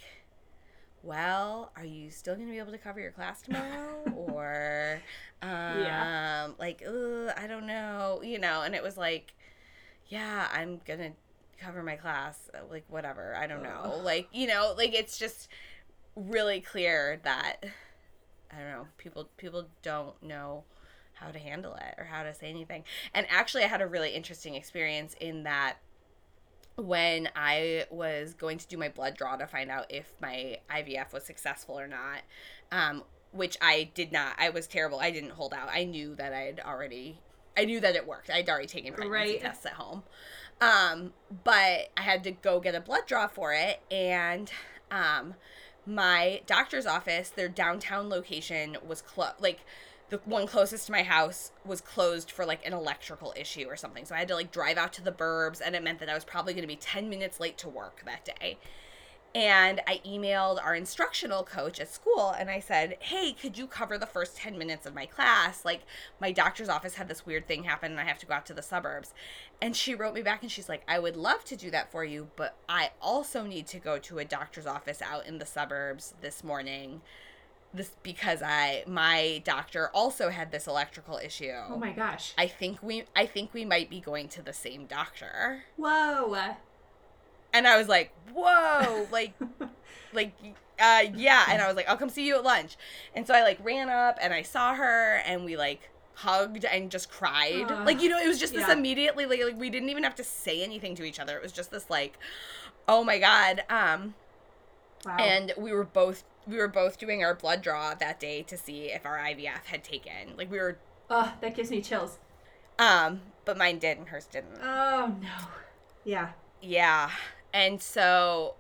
well, are you still going to be able to cover your class tomorrow? or, um, yeah. like, ugh, I don't know, you know, and it was like, yeah, I'm going to cover my class, like, whatever, I don't know. Like, you know, like, it's just really clear that... I don't know, people people don't know how to handle it or how to say anything. And actually, I had a really interesting experience in that when I was going to do my blood draw to find out if my I V F was successful or not, um, which I did not. I was terrible. I didn't hold out. I knew that I had already, I knew that it worked. I'd already taken pregnancy right. tests at home. Um, but I had to go get a blood draw for it. And, um, my doctor's office, their downtown location was closed. Like, the one closest to my house was closed for, like, an electrical issue or something. So I had to, like, drive out to the burbs, and it meant that I was probably going to be ten minutes late to work that day. And I emailed our instructional coach at school, and I said, hey, could you cover the first ten minutes of my class? Like, my doctor's office had this weird thing happen, and I have to go out to the suburbs. And she wrote me back, and she's like, I would love to do that for you, but I also need to go to a doctor's office out in the suburbs this morning. This because I my doctor also had this electrical issue. Oh my gosh. I think we I think we might be going to the same doctor. Whoa. And I was like, whoa, like, like, uh, yeah. And I was like, I'll come see you at lunch. And so I, like, ran up, and I saw her, and we, like, hugged and just cried. Uh, like, you know, it was just this yeah. immediately, like, like, we didn't even have to say anything to each other. It was just this, like, oh, my God. Um, wow. And we were both, we were both doing our blood draw that day to see if our I V F had taken. Like, we were... Oh, that gives me chills. Um, but mine did, and hers didn't. Oh, no. Yeah. Yeah. And so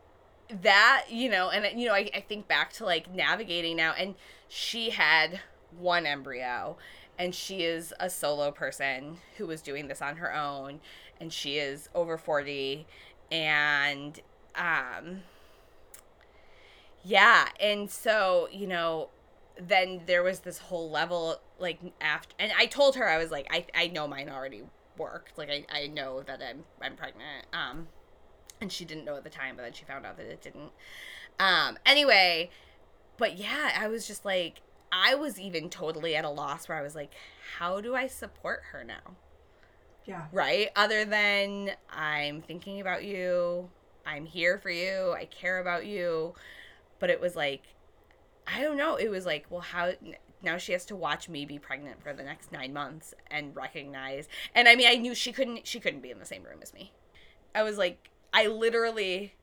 that, you know, and, you know, I, I think back to, like, navigating now, and she had one embryo, and she is a solo person who was doing this on her own, and she is over forty, and, um, yeah, and so, you know, then there was this whole level, like, after, and I told her, I was like, I, I know mine already worked, like, I, I know that I'm, I'm pregnant, um, and she didn't know at the time, but then she found out that it didn't. Um, anyway, but yeah, I was just like, I was even totally at a loss where I was like, how do I support her now? Yeah. Right? Other than I'm thinking about you, I'm here for you, I care about you. But it was like, I don't know. It was like, well, how... Now she has to watch me be pregnant for the next nine months and recognize. And I mean, I knew she couldn't, she couldn't be in the same room as me. I was like, I literally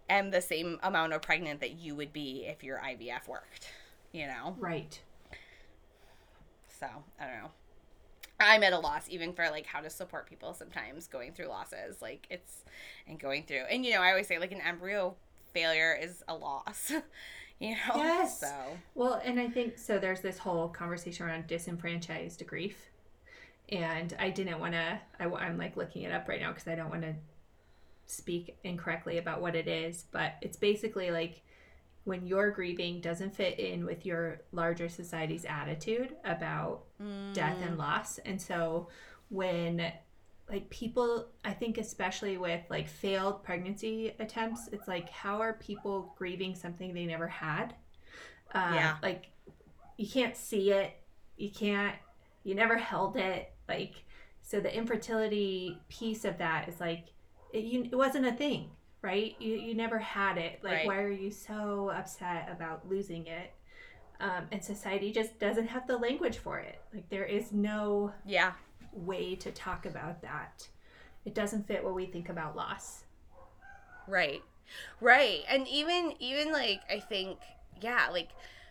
am the same amount of pregnant that you would be if your I V F worked, you know? Right. So, I don't know. I'm at a loss even for, like, how to support people sometimes going through losses. Like, it's, and going through, and, you know, I always say, like, an embryo failure is a loss, you know? Yes. So. Well, and I think, so there's this whole conversation around disenfranchised grief. And I didn't want to, I'm, like, looking it up right now because I don't want to speak incorrectly about what it is. But it's basically, like, when your grieving doesn't fit in with your larger society's attitude about mm. death and loss. And so when, like, people, I think especially with, like, failed pregnancy attempts, it's like, how are people grieving something they never had? Uh, yeah. Like, you can't see it. You can't, you never held it. Like, so the infertility piece of that is, like, it, you, it wasn't a thing. Right? You you never had it. Like, right. Why are you so upset about losing it? Um, and society just doesn't have the language for it. Like, there is no yeah. way to talk about that. It doesn't fit what we think about loss. Right. Right. And even, even like, I think, yeah, like,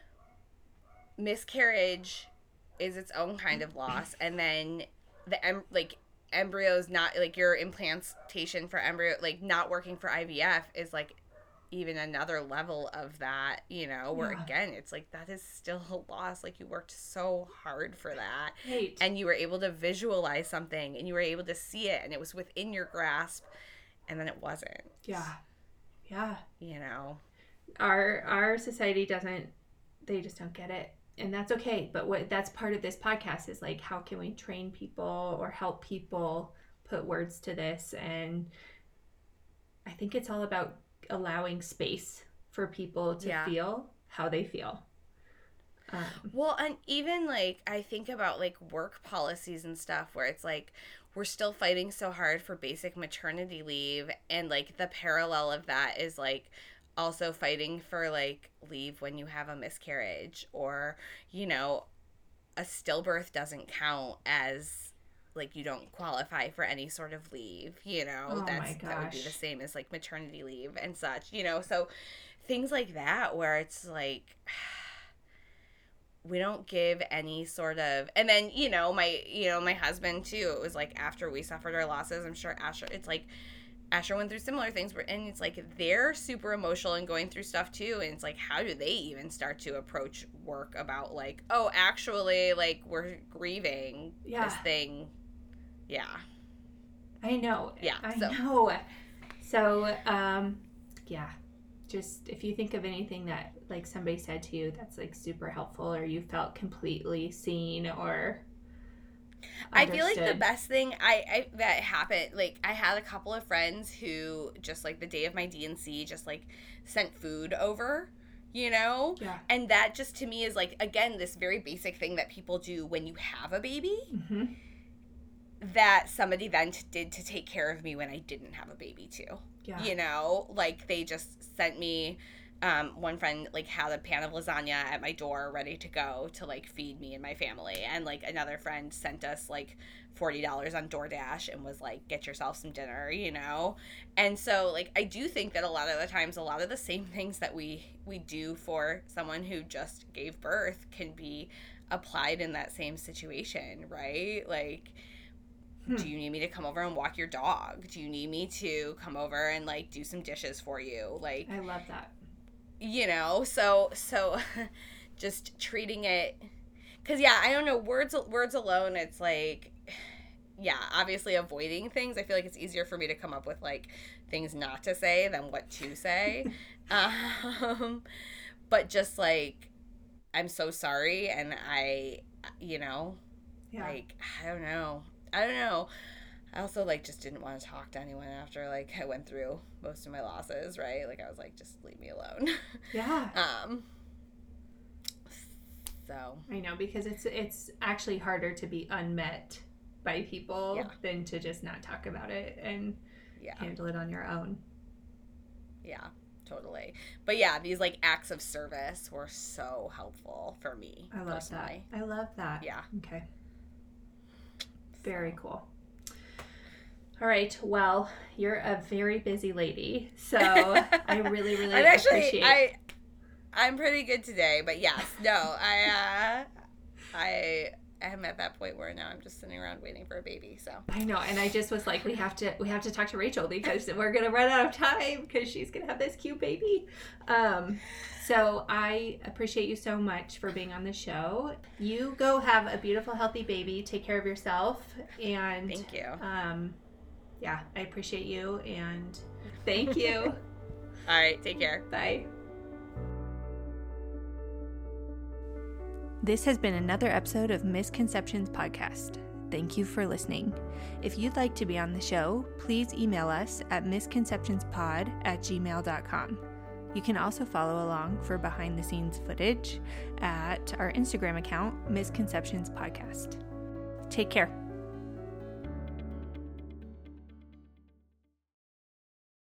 miscarriage is its own kind of loss. And then the, em- like, embryos not like your implantation for embryo like not working for I V F is like even another level of that, you know, where yeah. again it's like that is still a loss. Like, you worked so hard for that, right. and you were able to visualize something and you were able to see it and it was within your grasp, and then it wasn't. Yeah. Yeah. You know, our our society doesn't, they just don't get it. And that's okay. But what that's part of this podcast is, like, how can we train people or help people put words to this? And I think it's all about allowing space for people to yeah. feel how they feel. Um, well, and even, like, I think about, like, work policies and stuff where it's like, we're still fighting so hard for basic maternity leave. And, like, the parallel of that is, like, also fighting for, like, leave when you have a miscarriage, or, you know, a stillbirth doesn't count as, like, you don't qualify for any sort of leave, you know. Oh That's my gosh. That would be the same as, like, maternity leave and such, you know. So things like that where it's like, we don't give any sort of, and then, you know, my, you know, my husband too, it was like after we suffered our losses, I'm sure Asher, it's like, Asher went through similar things, and it's like they're super emotional and going through stuff too, and it's like, how do they even start to approach work about, like, oh, actually, like, we're grieving yeah. this thing. Yeah. I know. Yeah. I so. know. So, um, yeah, just if you think of anything that, like, somebody said to you that's, like, super helpful, or you felt completely seen or I feel like the best thing I, I that happened, like, I had a couple of friends who just, like, the day of my D and C just, like, sent food over, you know? Yeah. And that just, to me, is, like, again, this very basic thing that people do when you have a baby, mm-hmm. that somebody then t- did to take care of me when I didn't have a baby too. Yeah. You know? Like, they just sent me... Um, one friend, like, had a pan of lasagna at my door ready to go to, like, feed me and my family. And, like, another friend sent us, like, forty dollars on DoorDash and was like, get yourself some dinner, you know? And so, like, I do think that a lot of the times, a lot of the same things that we, we do for someone who just gave birth can be applied in that same situation, right? Like, hmm. do you need me to come over and walk your dog? Do you need me to come over and, like, do some dishes for you? Like, I love that. You know, so so just treating it, because, yeah, I don't know, words words alone, it's like, yeah, obviously avoiding things. I feel like it's easier for me to come up with, like, things not to say than what to say. um, but just, like, I'm so sorry, and I, you know, yeah. like, I don't know. I don't know. I also, like, just didn't want to talk to anyone after, like, I went through most of my losses, right? Like, I was like, just leave me alone. Yeah. um. So. I know, because it's it's actually harder to be unmet by people yeah. than to just not talk about it and yeah. handle it on your own. Yeah, totally. But, yeah, these, like, acts of service were so helpful for me. I love personally. that. I love that. Yeah. Okay. Very cool. All right. Well, you're a very busy lady, so I really, really I'm actually, appreciate. I, I'm pretty good today, but yes, no, I, uh, I am at that point where now I'm just sitting around waiting for a baby. So I know, and I just was like, we have to, we have to talk to Rachel because we're gonna run out of time because she's gonna have this cute baby. Um, so I appreciate you so much for being on the show. You go have a beautiful, healthy baby. Take care of yourself, and thank you. Um. Yeah, I appreciate you, and thank you. All right, take care. Bye. This has been another episode of Misconceptions Podcast. Thank you for listening. If you'd like to be on the show, please email us at misconceptionspod at gmail dot com. You can also follow along for behind-the-scenes footage at our Instagram account, Misconceptions Podcast. Take care.